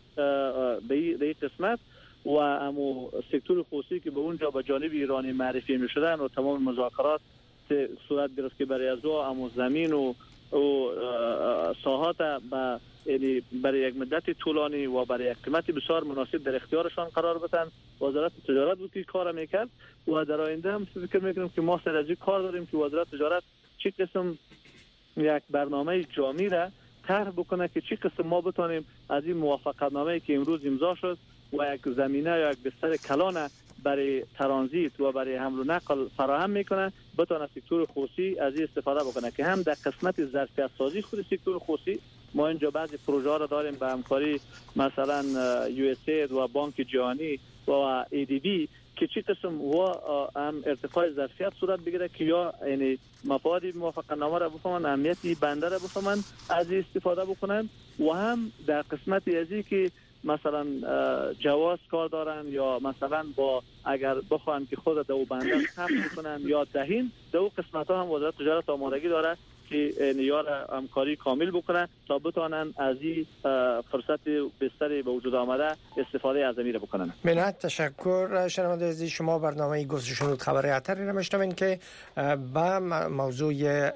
E: به این قسمت و امو سکتور خصوصی که به اونجا به جانب ایرانی معرفی می شدن و تمام مذاکرات صورت گرفت که برای از امو زمین و و ساحات به یعنی برای یک مدت طولانی و برای یک قیمت بسیار مناسب در اختیارشان قرار بدن. وزارت تجارت بود که کار میکرد و در آینده هم فکر میکنم که ما سر از این کار داریم که وزارت تجارت چه قسم یک برنامه جامع را طرح بکنه که چه قسم ما بتونیم از این موافقتنامه‌ای که امروز امضا شد و یک زمینه یا یک بستر کلان برای ترانزیت و برای حمل و نقل فراهم میکنه بتونه سکتور خصوصی از این استفاده بکنه که هم در قسمت ظرفیت سازی خود سکتور خصوصی ما اینجا بعضی پروژه ها را داریم به همکاری مثلا یو اس اید و بانک جهانی و ای دی بی که چی قسم و هم ارتفاع ظرفیت صورت بگیره که یا یعنی مفاد موافقتنامه را بفهمن، اهمیت بنده را بفهمن، از این استفاده بکنن و هم در قسمت ازی که مثلا جواز کار دارن یا مثلا با اگر بخوان که خود دو بندر ثبت کنن یا دهین دو قسمت ها هم وزارت تجارت آمادگی داره که نیار همکاری کامل بکنن تا بتوانن از این فرصت بستری به وجود آمده استفاده از امیر بکنن.
D: منت تشکر. شنونده عزیز شما برنامه گفت و شنود خبر اتری را میشنوین که با موضوع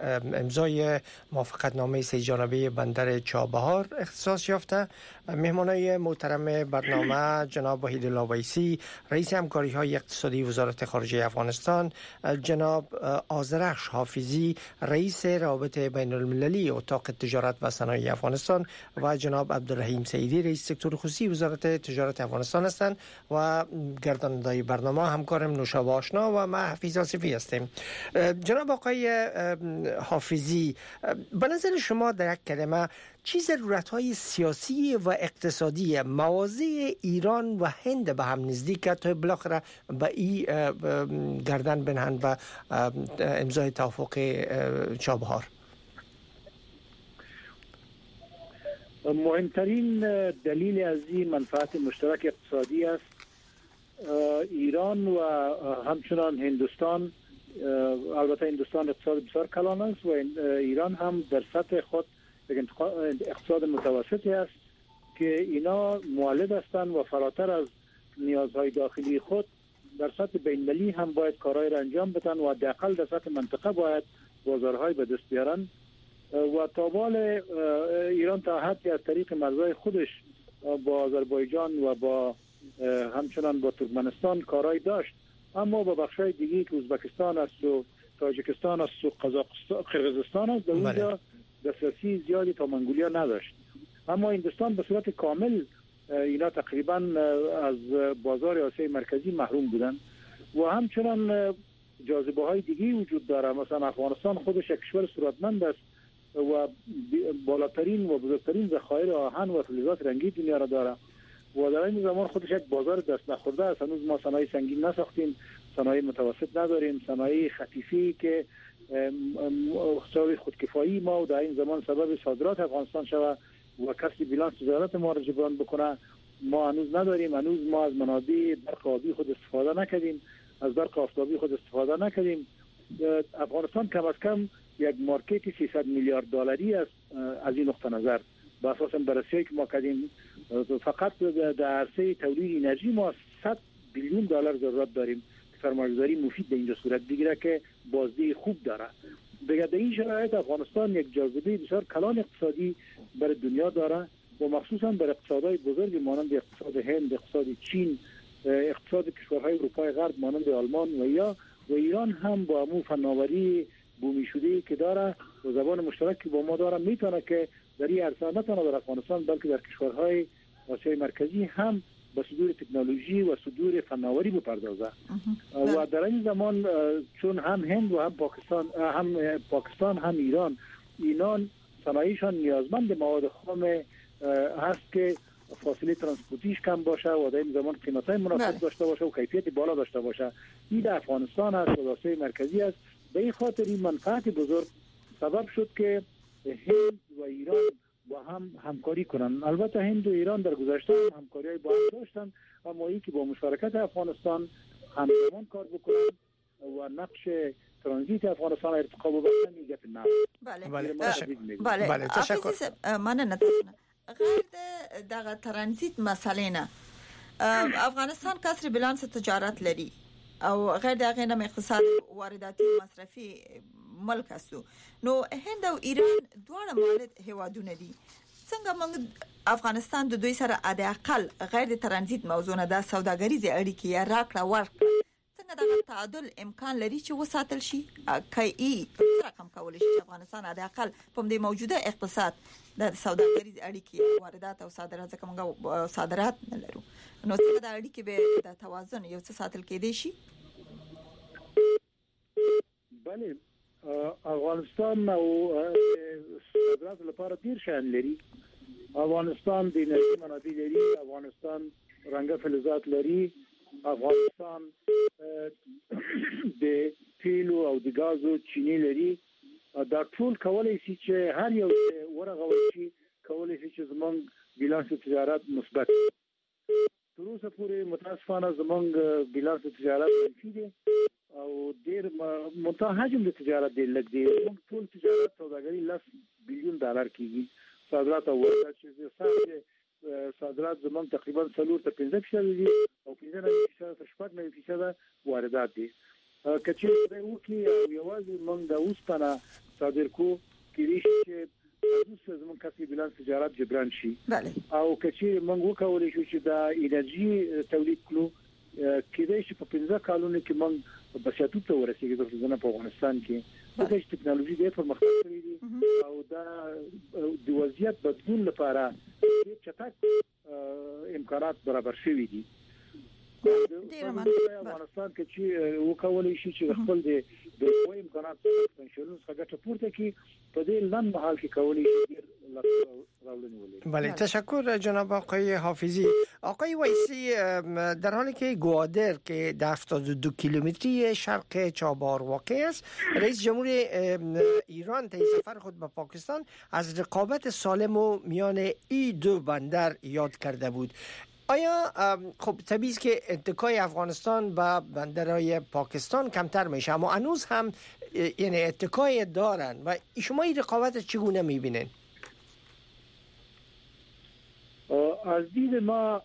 D: امضای موافقتنامه سه جانبه بندر چابهار اختصاص یافته. مهمانای محترم برنامه جناب وحیدالله ویسی رئیس همکاری های اقتصادی وزارت خارجه افغانستان، جناب آذرخش حافظی رئیس رابط بین المللی اتاق تجارت و صنایع افغانستان و جناب عبدالرحیم سیدی رئیس سکتور خصوصی وزارت تجارت افغانستان هستند و گرداننده برنامه همکارم نوشابه آشنا و من حفیظ آصفی هستیم. جناب آقای حافظی، به نظر شما در یک کلمه چی ضرورت‌های سیاسی و اقتصادی موازی ایران و هند به هم نزدیک تا بالاخره به این گردن بنهند و امضای توافق چابهار؟
H: مهمترین دلیل از این منفعت مشترک اقتصادی است. ایران و همچنان هندوستان، البته هندوستان اقتصاد بسیار کلان است و ایران هم در سطح خود اقتصاد متوسطی است که اینا مولد هستند و فراتر از نیازهای داخلی خود در سطح بین‌المللی هم باید کارهای را انجام بدن و حداقل در سطح منطقه باید بازارهای به دست بیارن و تابال ایران تا حدی از طریق مرزهای خودش با آذربایجان و با همچنان با ترکمنستان کارهای داشت، اما با بخشای دیگه که ازبکستان است و تاجیکستان است و قزاقستان است در اونجا دسترسی زیادی تا منگولیا نداشت. اما هندوستان به صورت کامل اینا تقریبا از بازار آسیای مرکزی محروم بودن و همچنان جاذبه های دیگه وجود داره. مثلا افغانستان خودش یک کشور ثروتمند است و بالاترین و بزرگترین ذخایر آهن و فلزات رنگی دنیا را داره و در این زمان خودش یک بازار دست نخورده است. هنوز ما صنایع سنگین نساختیم، صنایع متوسط نداریم، صنایع خفیفی که حساب خودکفایی ما و در این زمان سبب صادرات افغانستان شود و کسب بیلانس تجارت ما را جبران بکنه ما هنوز نداریم. هنوز ما از منابع برق آبی خود استفاده نکردیم از برق آفتابی خود استفاده نکردیم. افغانستان کم از کم یک مارکت سیصد میلیارد دلاری است. از این نقطه نظر با اساس بررسی که ما کردیم فقط در عرصه تولید انرژی ما صد بیلیون دلار ضرورت داریم که سرمایه‌گذاری مفید به اینجا صورت بگیره که بازده خوب داره. دیگه در این شرایط افغانستان یک جاذبه بسیار کلان اقتصادی برای دنیا داره و مخصوصا برای اقتصادهای بزرگ مانند اقتصاد هند، اقتصاد چین، اقتصاد کشورهای اروپای غرب مانند آلمان و یا و ایران هم با امو فناوری بومی شده که داره و زبان مشترکی با ما داره میتونه که در این عرصه نه تنها در افغانستان بلکه در کشورهای آسیای مرکزی هم با صدور تکنولوژی و صدور فناوری بپردازه. و در این زمان چون هم هند و هم پاکستان هم پاکستان هم ایران اینان صنایعشان نیازمند مواد خام هست که فاصله ترانسپورتیش کم باشه و در این زمان قیمتای مناسب داشته باشه و کیفیت بالا داشته باشه. این در افغانستان است و آسیای مرکزی است. به این خاطر این منفعت بزرگ سبب شد که هند و ایران با هم همکاری کنند. البته هند و ایران در گذشته هم همکاری‌های با هم داشتند، اما این که با مشارکت افغانستان همزمان کار بکنند و نقش ترانزیت افغانستان ارتقا ببخشند این گپ نه.
C: بله
H: بله
C: بله, بله. تشکر. من نه غیر دغه ترانزیت مسئله نه. افغانستان کسر بلانس تجارت لري او غیر دغه نه اقتصاد وارداتی مصرفي ملک است. نو هند او ایران دواړه مالد هوادونه دي. څنګه موږ افغانستان د دوی سره د اقل غیر د ترانزیت موضوع نه د سوداګریزې اړیکې یا راکړه ورکړه څنګه د تعادل امکان لري چې وساتل شي؟ کای رقم کول شي افغانستان د اقل په دې موجوده اقتصاد د سوداګریزې اړیکې واردات او صادرات څخه موږ صادرات نه لرو. نو څنګه د اړیکې به د توازن یو څه ساتل کېدی شي؟
H: بله افغانستان او صادرات لپاره ډیر شان لري. افغانستان د انرژي منابع لري، افغانستان رنګه فلزات لري، افغانستان د تیلو او د غازو چینی لري. دا ټول کولای شي چې هر یو ورغول شي کولای شي چې زمونږ بیلانس تجارت مثبت تر اوسه پورې متاسفانه زمونږ بیلانس تجارت منفي دی او ډیر متوسط حجم د تجارت دی لږ دی. موږ ټول تجارت سوداګري لس بیلیون ډالر کیږي. صادرات او واردات چې سره صادرات زمونږ تقریبا څلور ته پنځه فیصد دي او پنځه نه فیصد تر شپږ نه فیصد واردات دي. کچې د وکی او یوازې موږ د اوسپنه صادر کو کېږي چې اوس زمونږ کسي بیلانس تجارت جبران شي. او کچې موږ وکولای شو چې د انرژي تولید کړو کېدای شي په پنځه کالونو کې موږ په سیاست ته ورسېږو د ځنه په افغانستان کې د ټکنالوژي د پرمختګ کړی دي او دا د وضعیت بدلون لپاره د چټک امکانات برابر شوي دي. افغانستان کې چې وکولای شي چې خپل د د امکانات پنشنونو څخه ګټه پورته کړي په دې لنډ مهال کې کولای شي
D: بله تشکر جناب آقای حافظی. آقای ویسی در حالی که گوادر که در هفتاد و دو کیلومتری شرق چابهار واقع است رئیس جمهور ایران طی سفر خود به پاکستان از رقابت سالم و میان این دو بندر یاد کرده بود. آیا خب طبیعی است که اتکای افغانستان به بندرهای پاکستان کمتر میشه اما هنوز هم یعنی اتکای دارن و شما این رقابت چگونه میبینین؟
H: از دید ما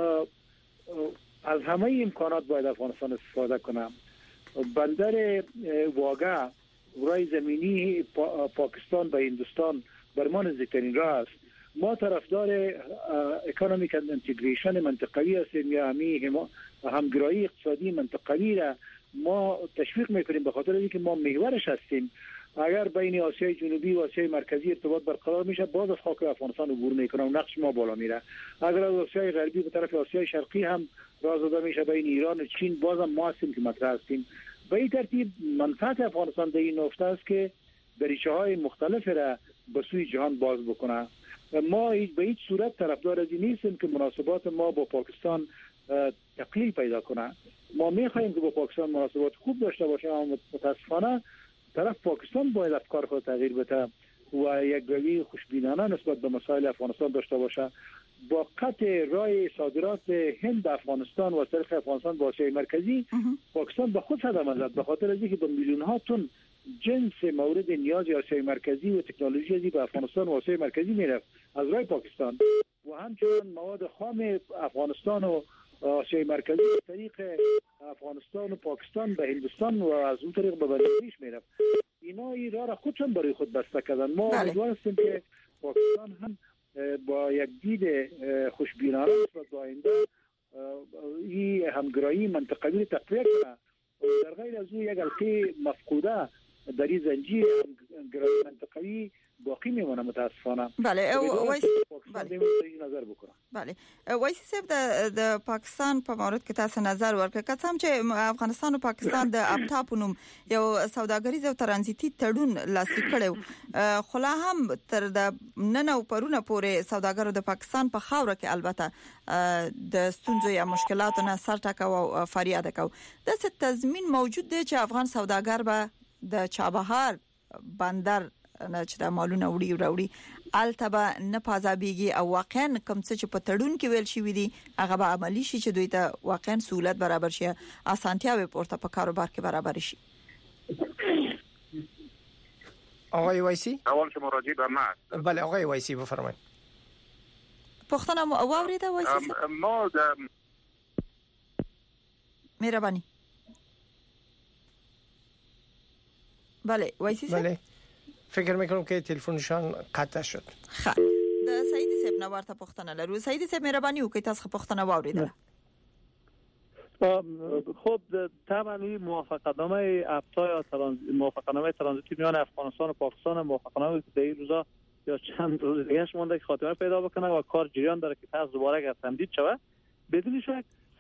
H: از همه امکانات باید افغانستان استفاده کنم. بندر واگه رای زمینی پا پاکستان به هندوستان بر ما نزدیکترین راه است. ما طرفدار اکونومیک انتگریشن منطقه‌ای هستیم یا همی همگرایی اقتصادی منطقه‌ای را ما تشویق میکنیم به خاطر اینکه ما محورش هستیم. اگر بین آسیای جنوبی و آسیای مرکزی ارتباط برقرار میشه باز از خاک افغانستان عبور میکنه و نقش ما بالا میره. اگر از آسیای غربی به طرف آسیای شرقی هم راه داده میشه بین ایران و چین باز هم ما هستیم که مطرح هستیم. به این ترتیب منفعت افغانستان در این نقطه است که دریچه‌های مختلف را به سوی جهان باز بکنه. ما به هیچ صورت طرفدار از این نیستیم که مناسبات ما با پاکستان تقلیل پیدا کنه. ما میخواهیم که با پاکستان مناسبات خوب داشته باشه اما متاسفانه طرف پاکستان باید افکار خود تغییر بده و یک روی خوشبینانه نسبت به مسائل افغانستان داشته باشه. با قطع راه صادرات هند به افغانستان و طریق افغانستان با آسیای مرکزی پاکستان به خود صدمه زد، به خاطر از اینکه به میلیون ها تن جنس مورد نیاز آسیای مرکزی و تکنولوژی ازی به افغانستان و آسیای مرکزی میرفت از راه پاکستان و همچنین مواد خام افغانستان و آسیای مرکزی از طریق افغانستان و پاکستان به هندوستان و از اون طریق به بنگلادش میرفت. اینا این راه را خودشون برای خود بسته کردن. ما امیدوار هستیم که پاکستان هم با یک دید خوشبینانه نسبت به آینده این همگرایی منطقوی تقویت کنه. در غیر از او یک حلقه مفقوده در این زنجیر همگرایی منطقوی باقی میمونه متاسفانه.
C: بله وایس
H: بله نظر بکنه.
C: بله وایس صاحب د د پاکستان په مورد کې تاسو نظر ورکړه که څنګه چې افغانستان او پاکستان د ابتا په نوم یو سوداګریز او ترانزیتي تړون لاسلیک کړو، خو لا هم تر د نن او پرونه پورې سوداګرو د پاکستان په خاوره کې البته د ستونزو یا مشکلاتو نه سر ټکاو او فریاد کوي. د څه تضمین موجود دی چې افغان سوداګر به د چابهار بندر نه چې د مالونه وړي وړي التبه نه پازابيږي او واقعا کوم څه چې په تړون کې ویل شوی دی هغه به عملی شي چې دوی ته واقعا سہولت برابر شي، اسانتیاوي پورته په کاروبار کې برابر شي.
D: آقای وایسی
G: اول شما راجع به ما.
D: بله آقای وایسی بفرمایید.
C: پختنه مو اوریده وایسی
G: ما د
C: مهرباني. بله وایسی
D: بله فکر میکنم که تلفنشان قطع شد.
C: خب د سعید صاحب نه ورته پښتنه لرو. سعید صاحب مهرباني وکړئ تاسو پښتنه واوریدل.
E: خب طبعا این موافقتنامه ابتا یا ترانز... موافقتنامه ترانزیتی میان افغانستان و پاکستان موافقتنامه که در این روزا یا چند روز دیگهش مونده که خاتمه پیدا بکنه و کار جریان داره که پس دوباره اگر تمدید شود بدون شک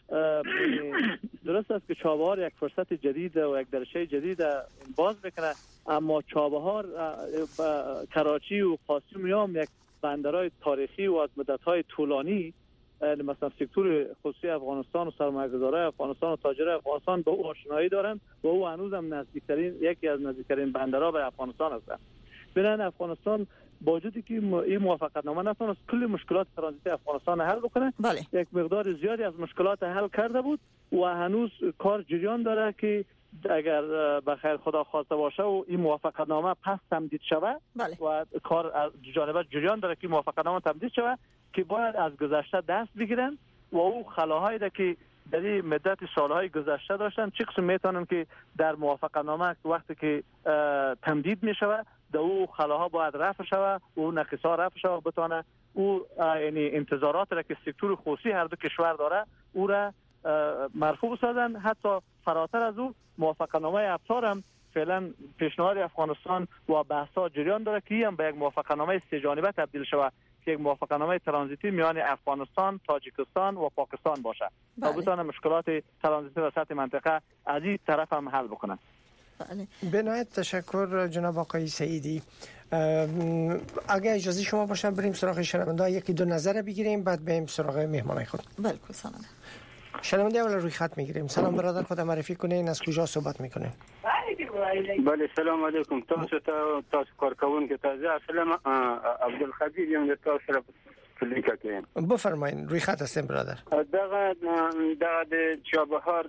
E: درست است که چابهار یک فرصت جدید و یک درشه جدید باز بکنه، اما چابهار کراچی و قاسم میام یک بندرهای تاریخی و از مدت‌های طولانی مثلا سکتور خصوصی افغانستان و سرمایه‌گذارای افغانستان و تاجرای افغانستان به او آشنایی دارن و او هنوز هم نزدیکترین یکی از نزدیکترین بندرها به افغانستان است. بنابراین افغانستان با وجودی که این موافقتنامه نتونست کل مشکلات ترانزیتی افغانستان حل بکنه،
C: بله.
E: یک مقدار زیادی از مشکلات حل کرده بود و هنوز کار جریان داره که اگر به خیر خدا خواسته باشه و این موافقتنامه پس تمدید شود
C: بله.
E: و کار از جانب جریان داره که موافقتنامه تمدید شود که باید از گذشته دست بگیرن و او خلاهایی ده که در این مدت سالهای گذشته داشتن چه قسم میتونن که در موافقتنامه وقتی که تمدید میشود در او خلاها باید رفع شود و نقصها رفع شود بتونه او یعنی انتظارات را که سکتور خصوصی هر دو کشور داره او را مرفوع سازن. حتی فراتر از او موافقتنامه ابتا هم فعلا پیشنهاد افغانستان و بحث‌ها جریان داره که هم به یک موافقتنامه سه جانبه تبدیل شود که یک موافقتنامه ترانزیتی میان افغانستان، تاجیکستان و پاکستان باشه تا بتونه مشکلات ترانزیتی در سطح منطقه از این طرف هم حل بکنه.
C: بله.
D: به نهایت تشکر جناب آقای سعیدی. اگه اجازه شما باشه بریم سراغ شنونده یکی دو نظر بگیریم بعد بریم سراغ مهمانای خود.
C: بله سلام.
D: شنونده اول روی خط میگیریم. سلام برادر، خود معرفی کنین، از کجا صحبت میکنین؟
I: بله سلام علیکم. تاسو ته تاسو کارکون که تازه اصلا عبدالخبیر یم تاسو سره فلیکه کوم.
D: بفرمایین روی خط هستیم برادر.
I: دغه دغه د چابهار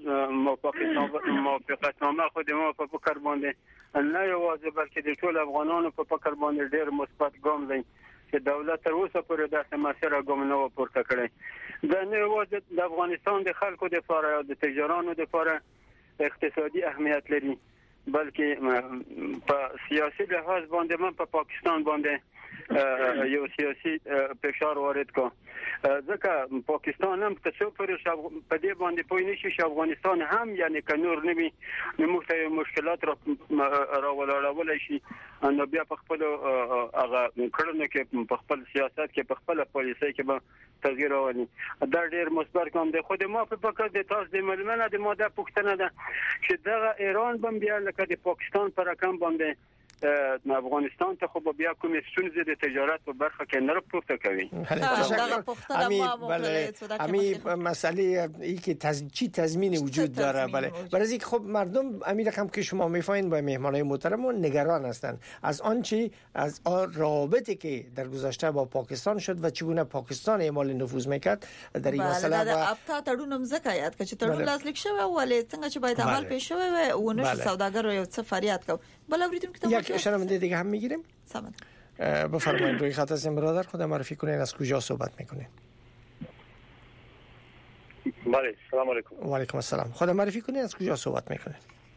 I: موافقتنامه خود ما په فکر باندې نه یوازې بلکې د ټول افغانانو په فکر باندې ډېر مثبت ګام دی چې دولت تر اوسه پورې داسې مسیر ګام نه پورته کړی. دا نه یوازې د افغانستان د خلکو لپاره یا د تجارانو لپاره اقتصادي اهمیت لري بلکې په سیاسي لحاظ باندې من په پا پاکستان باندې یو سیاسي فشار وارد کو ځکه پاکستان هم که څو پورې په دې باندې پوه نشي چې افغانستان هم یعنی که نور نه وي نو موږ ته مشکلات را راولاړولی شي نو بیا په خپل هغه کړنو کې په خپل سیاست کې په خپل پالیسۍ کې به تغییر راولي. دا ډېر مثبت ګام دی. خو د ما په فکر د تاسو د ملمنه د ماده پوښتنه ده چې دغه ایران بم بیا لکه د پاکستان پر رقم باندې افغانستان ته خو بیا کومې ستونزې د تجارت په برخه کې نه راپورته کوي.
D: امی مسئله ای که تز... چی تضمین وجود داره. بله برای اینکه خب مردم امی رقم که شما میفهمین با مهمانای محترم نگران هستند از آنچه از آن رابطه که در گذشته با پاکستان شد و چگونه پاکستان اعمال نفوذ میکرد در این مسئله.
C: بله د ابتا تړونم زکایات که چې تړون لاسلیک شوی ولې څنګه چې باید عمل پیش شوی و ونه سوداګر یو څه فریاد کو. بل اوریدونکو ته
D: یک شنونده دیگه هم میگیریم.
C: سلام
D: بفرمایید روی خط هستیم برادر، خود معرفی کنین از کجا صحبت میکنین؟
J: بله سلام علیکم.
D: و علیکم السلام. خود معرفی کنین از کجا صحبت میکنین؟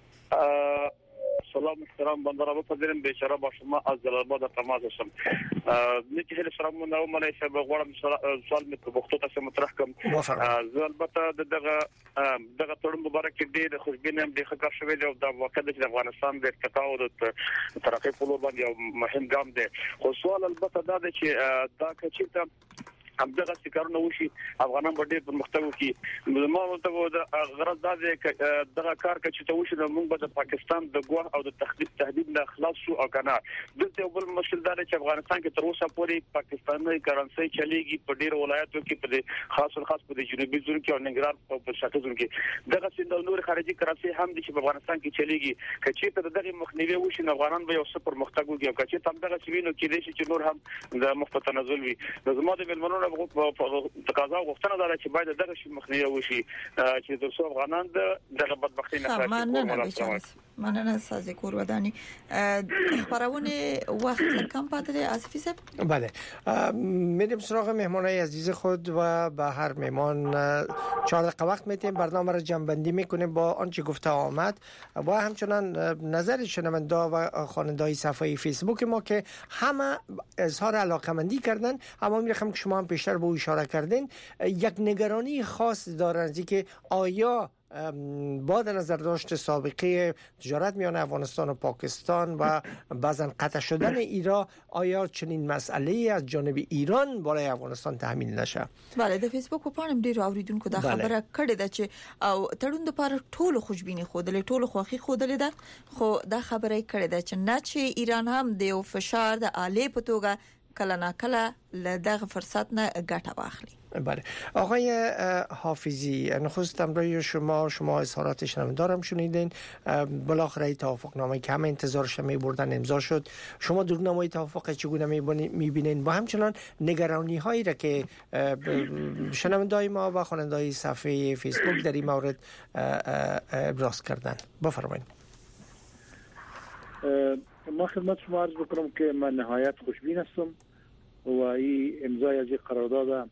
J: سلام محترم بنده را بپذیریم بیچاره با شما از جلال آباد تماس هستم. نیکی خیلی سلامونه و من ایسا بغوارم سوال می په پښتو تاسو مطرح کوم. زه البته دغه دغه تړون مبارک ډیر خوشبین ام د ښه شوی دی او د واقع د افغانستان د ارتقا او د ترقۍ په لور باندې یو مهم ګام دی. خو سوال البته دا دی چې دا کچې هم دغه څکارونه وشي افغانان په ډېر پرمختګ وکړي. زما مطلب د غرض دا دی چې دغه کار چې ته وشي موږ به د پاکستان د ګواه او د تخریب تهدید نه خلاص شو او کنه دلته بل مشکل دا دی چې افغانستان کې تر اوسه پورې پاکستاني کرنسي چلیږي په ډېر ولایتو کې په خاص خاص په جنوبي زون کې او ننګرهار په شاته زون کې دغه سند نور خارجي کرنسي هم دي چې په افغانستان کې چلیږي. کچې ته دغه مخنیوي وشي نو افغانان به یو څه پرمختګ وکړي او کچې تم دغه سوینو کې دي چې نور هم د مخ تنزل وي. زما د ملمنو تقاضا غوښتنه ده چې باید دغه شی مخنیوي وشي چې د څو افغانان دغه بدبختی نه
C: خلاص. مننه سازی کور ودانی خبرونه وقت کم پاتره آصفی صاحب.
D: بله میریم سراغ مهمانای عزیز خود و به هر مهمان چهار دقیقه وقت میتیم برنامه را جمع‌بندی میکنیم با آنچه گفته آمد و همچنان نظر شنونده و خواننده صفحه فیسبوک ما که همه اظهار علاقه‌مندی کردن. اما میخوام که شما هم بیشتر به اشاره کردین یک نگرانی خاص دارن از اینکه آیا با در نظر داشت سابقه تجارت میان افغانستان و پاکستان و بعضا قطع شدن ایران آیا چنین مسئله از جانب ایران برای افغانستان تحمیل نشه؟
C: بله د فیسبوک په پاڼه ډیر اوریدونکو دا خبره کړې ده چې او تړون د پاره ټول خوشبيني خوده ټول خوخي خوده ده خو دا خبره کړې ده چې نه چې ایران هم د یو فشار د آله په توګه کله نه کله له دغه فرصت نه ګټه واخلي.
D: بله آقای حافظی نخست امروی شما شما اظهارات شنوندارم شنیدین. بالاخره توافقنامه که همه انتظارش می بردن امضا شد. شما دورنامه توافق چگونه میبینین و همچنان نگرانی هایی را که شنوندای ما و خواننده‌های صفحه فیسبوک در این مورد ابراز کردن؟ بفرمایید.
H: ما خدمت شما عرض بکنم که من نهایت خوشبین هستم و این امضای از این قرارداد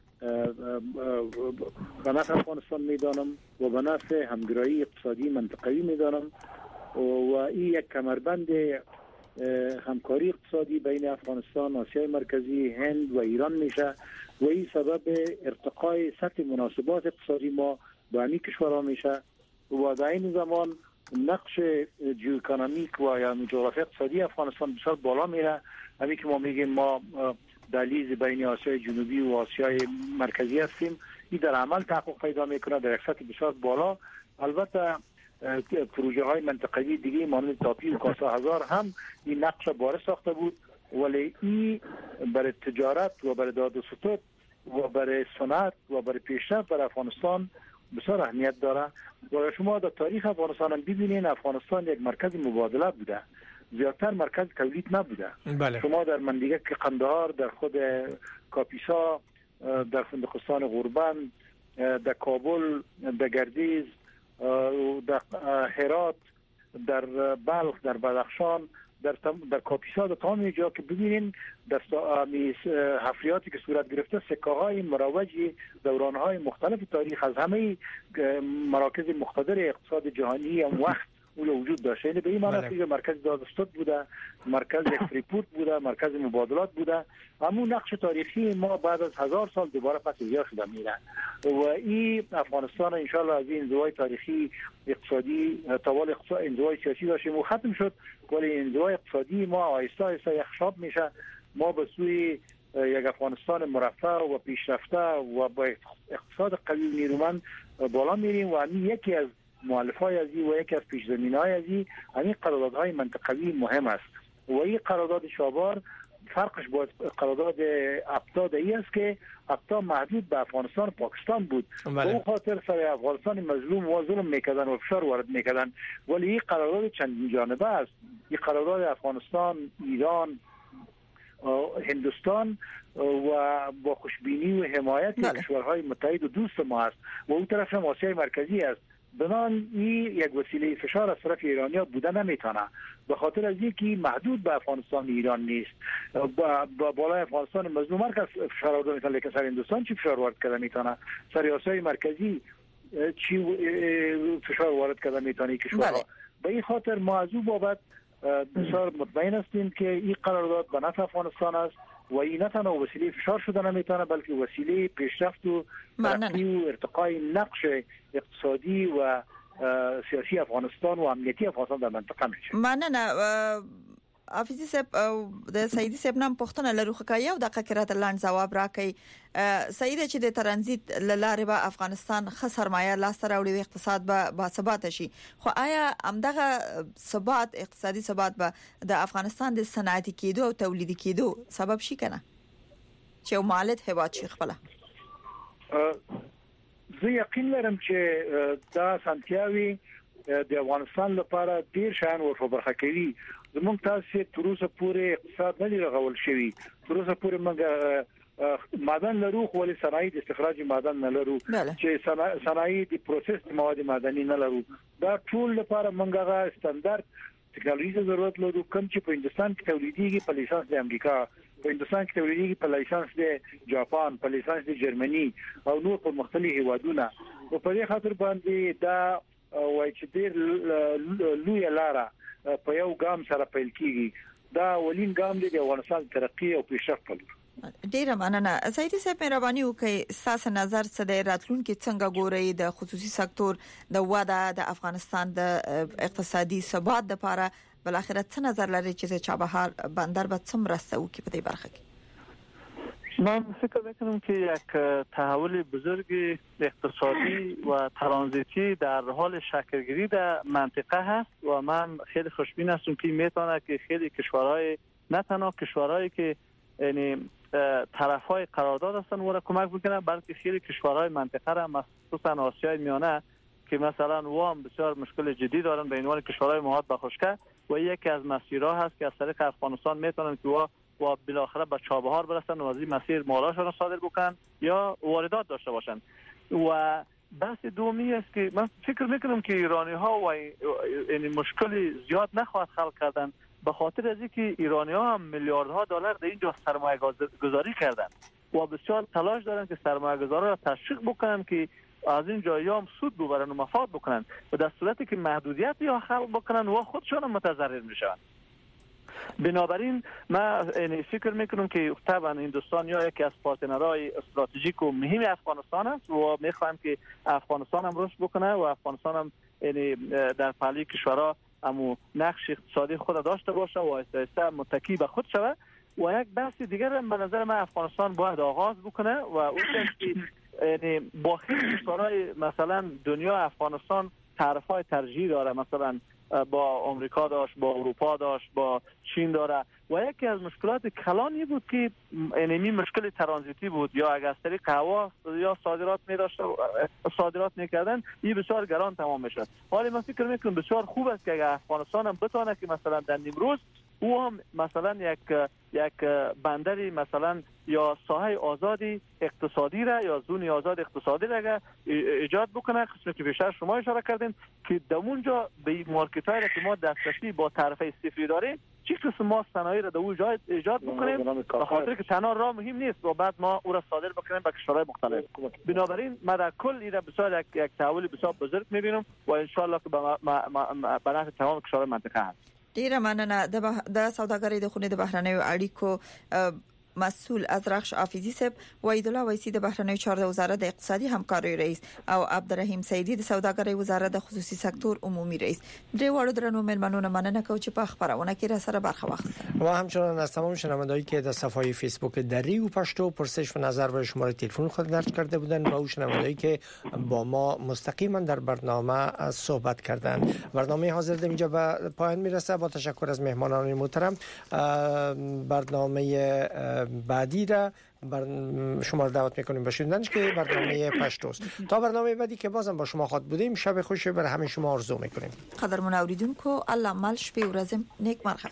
H: به نفع افغانستان میدانم و به نفع همگرایی اقتصادی منطقه‌ای میدانم و این یک کمربند همکاری اقتصادی بین افغانستان، آسیای مرکزی، هند و ایران میشه و این سبب ارتقای سطح مناسبات اقتصادی ما با همین کشورها میشه و در این زمان نقش جیواکونومیک و یا جغرافی اقتصادی افغانستان بسیار بالا میره. همین که ما میگیم ما دهلیز بین آسیای جنوبی و آسیای مرکزی هستیم، این در عمل تحقق پیدا میکنه در یک سطح بسیار بالا. البته پروژه های منطقه‌ای دیگه مانند تاپی و کاسا هزار هم این نقش بارز ساخته بود، ولی این برای تجارت و برای داد و ستد و برای صنعت و برای پیشرفت برای افغانستان بسیار اهمیت داره. و شما در تاریخ افغانستان هم ببینید افغانستان یک مرکز مبادله بوده، زیادتر مرکز تولید نبوده.
D: بله.
H: شما در منطقه قندهار، در خود کاپیسا، در فندقستان غوربند، در کابل، در گردیز، در هرات، در بلخ، در بدخشان، در در کاپیسا، در تمام جا که ببینین در حفریاتی که صورت گرفته سکه های مروجی دوران های مختلف تاریخ از همه مراکز مقتدر اقتصاد جهانی هم وقت اون وجود داشته. یعنی به این معنی که مرکز دادستد بوده، مرکز یک فریپورت بوده، مرکز مبادلات بوده. همون نقش تاریخی ما بعد از هزار سال دوباره پس احیا شده میره و این افغانستان ان شاء الله از این انزوای تاریخی اقتصادی توال اقتصاد انزوای سیاسی داشتیم و ختم شد، ولی انزوای اقتصادی ما آهسته آهسته یخشاب میشه. ما به سوی یک افغانستان مرفه و پیشرفته و با اقتصاد قوی و نیرومند بالا میریم و همین یکی از مؤلفه‌های از این و یکی از پیش‌زمینه‌های از این همین قراردادهای منطقوی مهم است. و این قرارداد شابار فرقش با قرارداد افتا ای است که افتا محدود به افغانستان و پاکستان بود. به اون خاطر سر افغانستان مظلوم و ظلم میکردن و فشار وارد میکردن، ولی این قرارداد چند جانبه است. این قرارداد افغانستان، ایران، هندوستان و با خوشبینی و حمایت کشورهای متحد و دوست ما است و اون طرف هم آسیای مرکزی است. بنان این یک وسیله فشار از طرف ایرانیا بوده نمیتونه، به خاطر از اینکه محدود به افغانستان ایران نیست. با بالای افغانستان مظلوم هر کس فشار وارد میتونه، لیکن سر هندوستان چی فشار وارد کرده میتونه؟ سر آسیای مرکزی چی فشار وارد کرده میتونه کشورها؟ به این خاطر ما از اون بابت بسیار مطمئن هستیم که این قرارداد به نفع افغانستان است و این نه تنها وسیله فشار شده نمیتونه، بلکه وسیله پیشرفت و ترقی و ارتقای نقش اقتصادی و سیاسی افغانستان و امنیتی افغانستان در منطقه میشه.
C: مننه. حافظي صاحب د سعیدي صاحب نام پښتنه لرو خکایو د قکرات لاند جواب راکړي. سعید چې د ترانزیت لاره به افغانستان خ سرمایه لاس راوړي او اقتصاد به با ثبات شي، خو آیا همدغه ثبات اقتصادي ثبات به د افغانستان د صنعتي کېدو او تولیدي کېدو سبب شي کنه چې مالت هواد شي خپل؟
H: زه یقین لرم چې دا سنتیاوي د افغانستان لپاره ډیر شان ورفبرخه کوي. زمونږ تاسو تر اوسه پورې اقتصاد نه لرغول شوی، تر اوسه پورې موږ معدن لرو خو ولې صنایع د استخراج معدن نه لرو، چې صنایع د پروسس مواد معدني نه لرو. دا ټول لپاره موږ غا استاندارد ټکنالوژي ضرورت لرو، کوم چې په هندستان کې تولیديږي په لیسانس د امریکا، په هندستان کې تولیديږي په لیسانس د جاپان، په لیسانس د جرمني او نور په مختلفو هیوادونو. په دې خاطر باندې دا وایي چې ډیر لوی لاره په یو ګام سره پیل کیږي. دا ولین ګام دی د افغانستان ترقی او پیشرفت لپاره.
C: ډیره مننه. سعیدي صاحب مهرباني وکړئ، ستاسو نظر څه دی؟ راتلونکي څنګه ګورئ د خصوصي سکتور د وده د افغانستان د اقتصادي ثبات لپاره؟ بل اخر څه نظر لري چې چابهار بندر به څومره رسو کی په دې برخه کې؟
E: من فکر میکنم که یک تحول بزرگ اقتصادی و ترانزیتی در حال شکلگیری در منطقه هست و من خیلی خوشبین هستم که میتونه که خیلی کشورهای، نه تنها کشورهایی که یعنی طرفهای قرارداد هستن و را کمک بکنه، بلکه خیلی کشورهای منطقه را مخصوصا آسیای میانه که مثلا وام بسیار مشکل جدی دارن به عنوان کشورهای مواد به خشکی و یکی از مسیرها هست که از طریق افغانستان میتونن که وا و بالاخره به چابهار برسن و از این مسیر مالاشون صادر بکنن یا واردات داشته باشن. و بحث دومی است که من فکر میکنم که ایرانی ها و این مشکلی زیاد نخواهد خلق کردن، به خاطر از اینکه ایرانی ها هم میلیاردها دلار در اینجا سرمایه گذاری کردن و بسیار تلاش دارن که سرمایه گذارا را تشویق بکنن که از این جایی هم سود ببرن و مفاد بکنن و در صورتی که محدودیت یا خلق بکنن و خودشون هم متضرر میشن. بنابراین من فکر میکنم که طبعا هندوستان یا یکی از پارتنرهای استراتژیک و مهم افغانستان است و میخوایم که افغانستان هم رشد بکنه و افغانستان هم در پهلوی کشورها امو نقش اقتصادی خود داشته باشه و آهسته آهسته متکی به خود شود. و یک بحث دیگر به نظر من افغانستان باید آغاز بکنه و اون که یعنی با خیلی کشورهای مثلا دنیا افغانستان طرفای ترجیحی داره، مثلا با آمریکا داشت، با اروپا داشت، با چین داره و یکی از مشکلات کلانی بود که اینمی مشکل ترانزیتی بود، یا اگر از طریق هوا یا صادرات می داشت صادرات میکردن این بسیار گران تمام میشد. حالا من فکر میکنم بسیار خوب است که اگر افغانستان هم بتونه که مثلا در نیمروز او هم مثلا یک یک بندری مثلا یا ساحه آزادی اقتصادی را یا زون آزاد اقتصادی را اگر ایجاد بکنه، قسمی که بیشتر شما اشاره کردین که در اونجا به مارکت های را که ما دسترسی با طرفه صفری داریم چی قسم ما صنایع را در اونجا ایجاد بکنیم، به خاطر که تنها راه مهم نیست و بعد ما او را صادر بکنیم به کشورهای مختلف. بنابراین من در کل این را بسیار یک یک تحول بسیار بزرگ میبینم و ان شاء الله که به نفع تمام کشورهای منطقه هست.
C: ډیره مننه. د د سوداګرۍ د خونې د بهرنیو اړیکو مسئول از رخش حافظی صاحب، وحید الله ویسی د بهرنی چارو د وزارت د اقتصادي همکارۍ رئیس او عبدالرحیم سیدی د سوداګرۍ وزارت د خصوصي سکتور عمومي رئیس. درې واړو درنو مېلمنو مننه کوم چې په خبرونه کې را سره برخه واخیسته
D: و همچنان از تمام شنوندهایی که در صفحه فیسبوک دری و پشتو پرسش و نظر و شماره تلفن خود درج کرده بودند و شنوندهایی که با ما مستقیما در برنامه صحبت کردند. برنامه حاضر در اینجا به پایان میرسه. با تشکر از مهمانان محترم. برنامه بعدی را بر شما را دعوت میکنیم به شنیدنش که برنامه پشتوست. تا برنامه بعدی که بازم با شما خود بودیم، شب خوشی بر همه شما آرزو میکنیم.
C: قدرمن اوریدونکو، الله مل شپې ورځ نیک مرغه.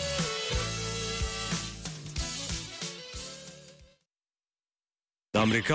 K: امریکا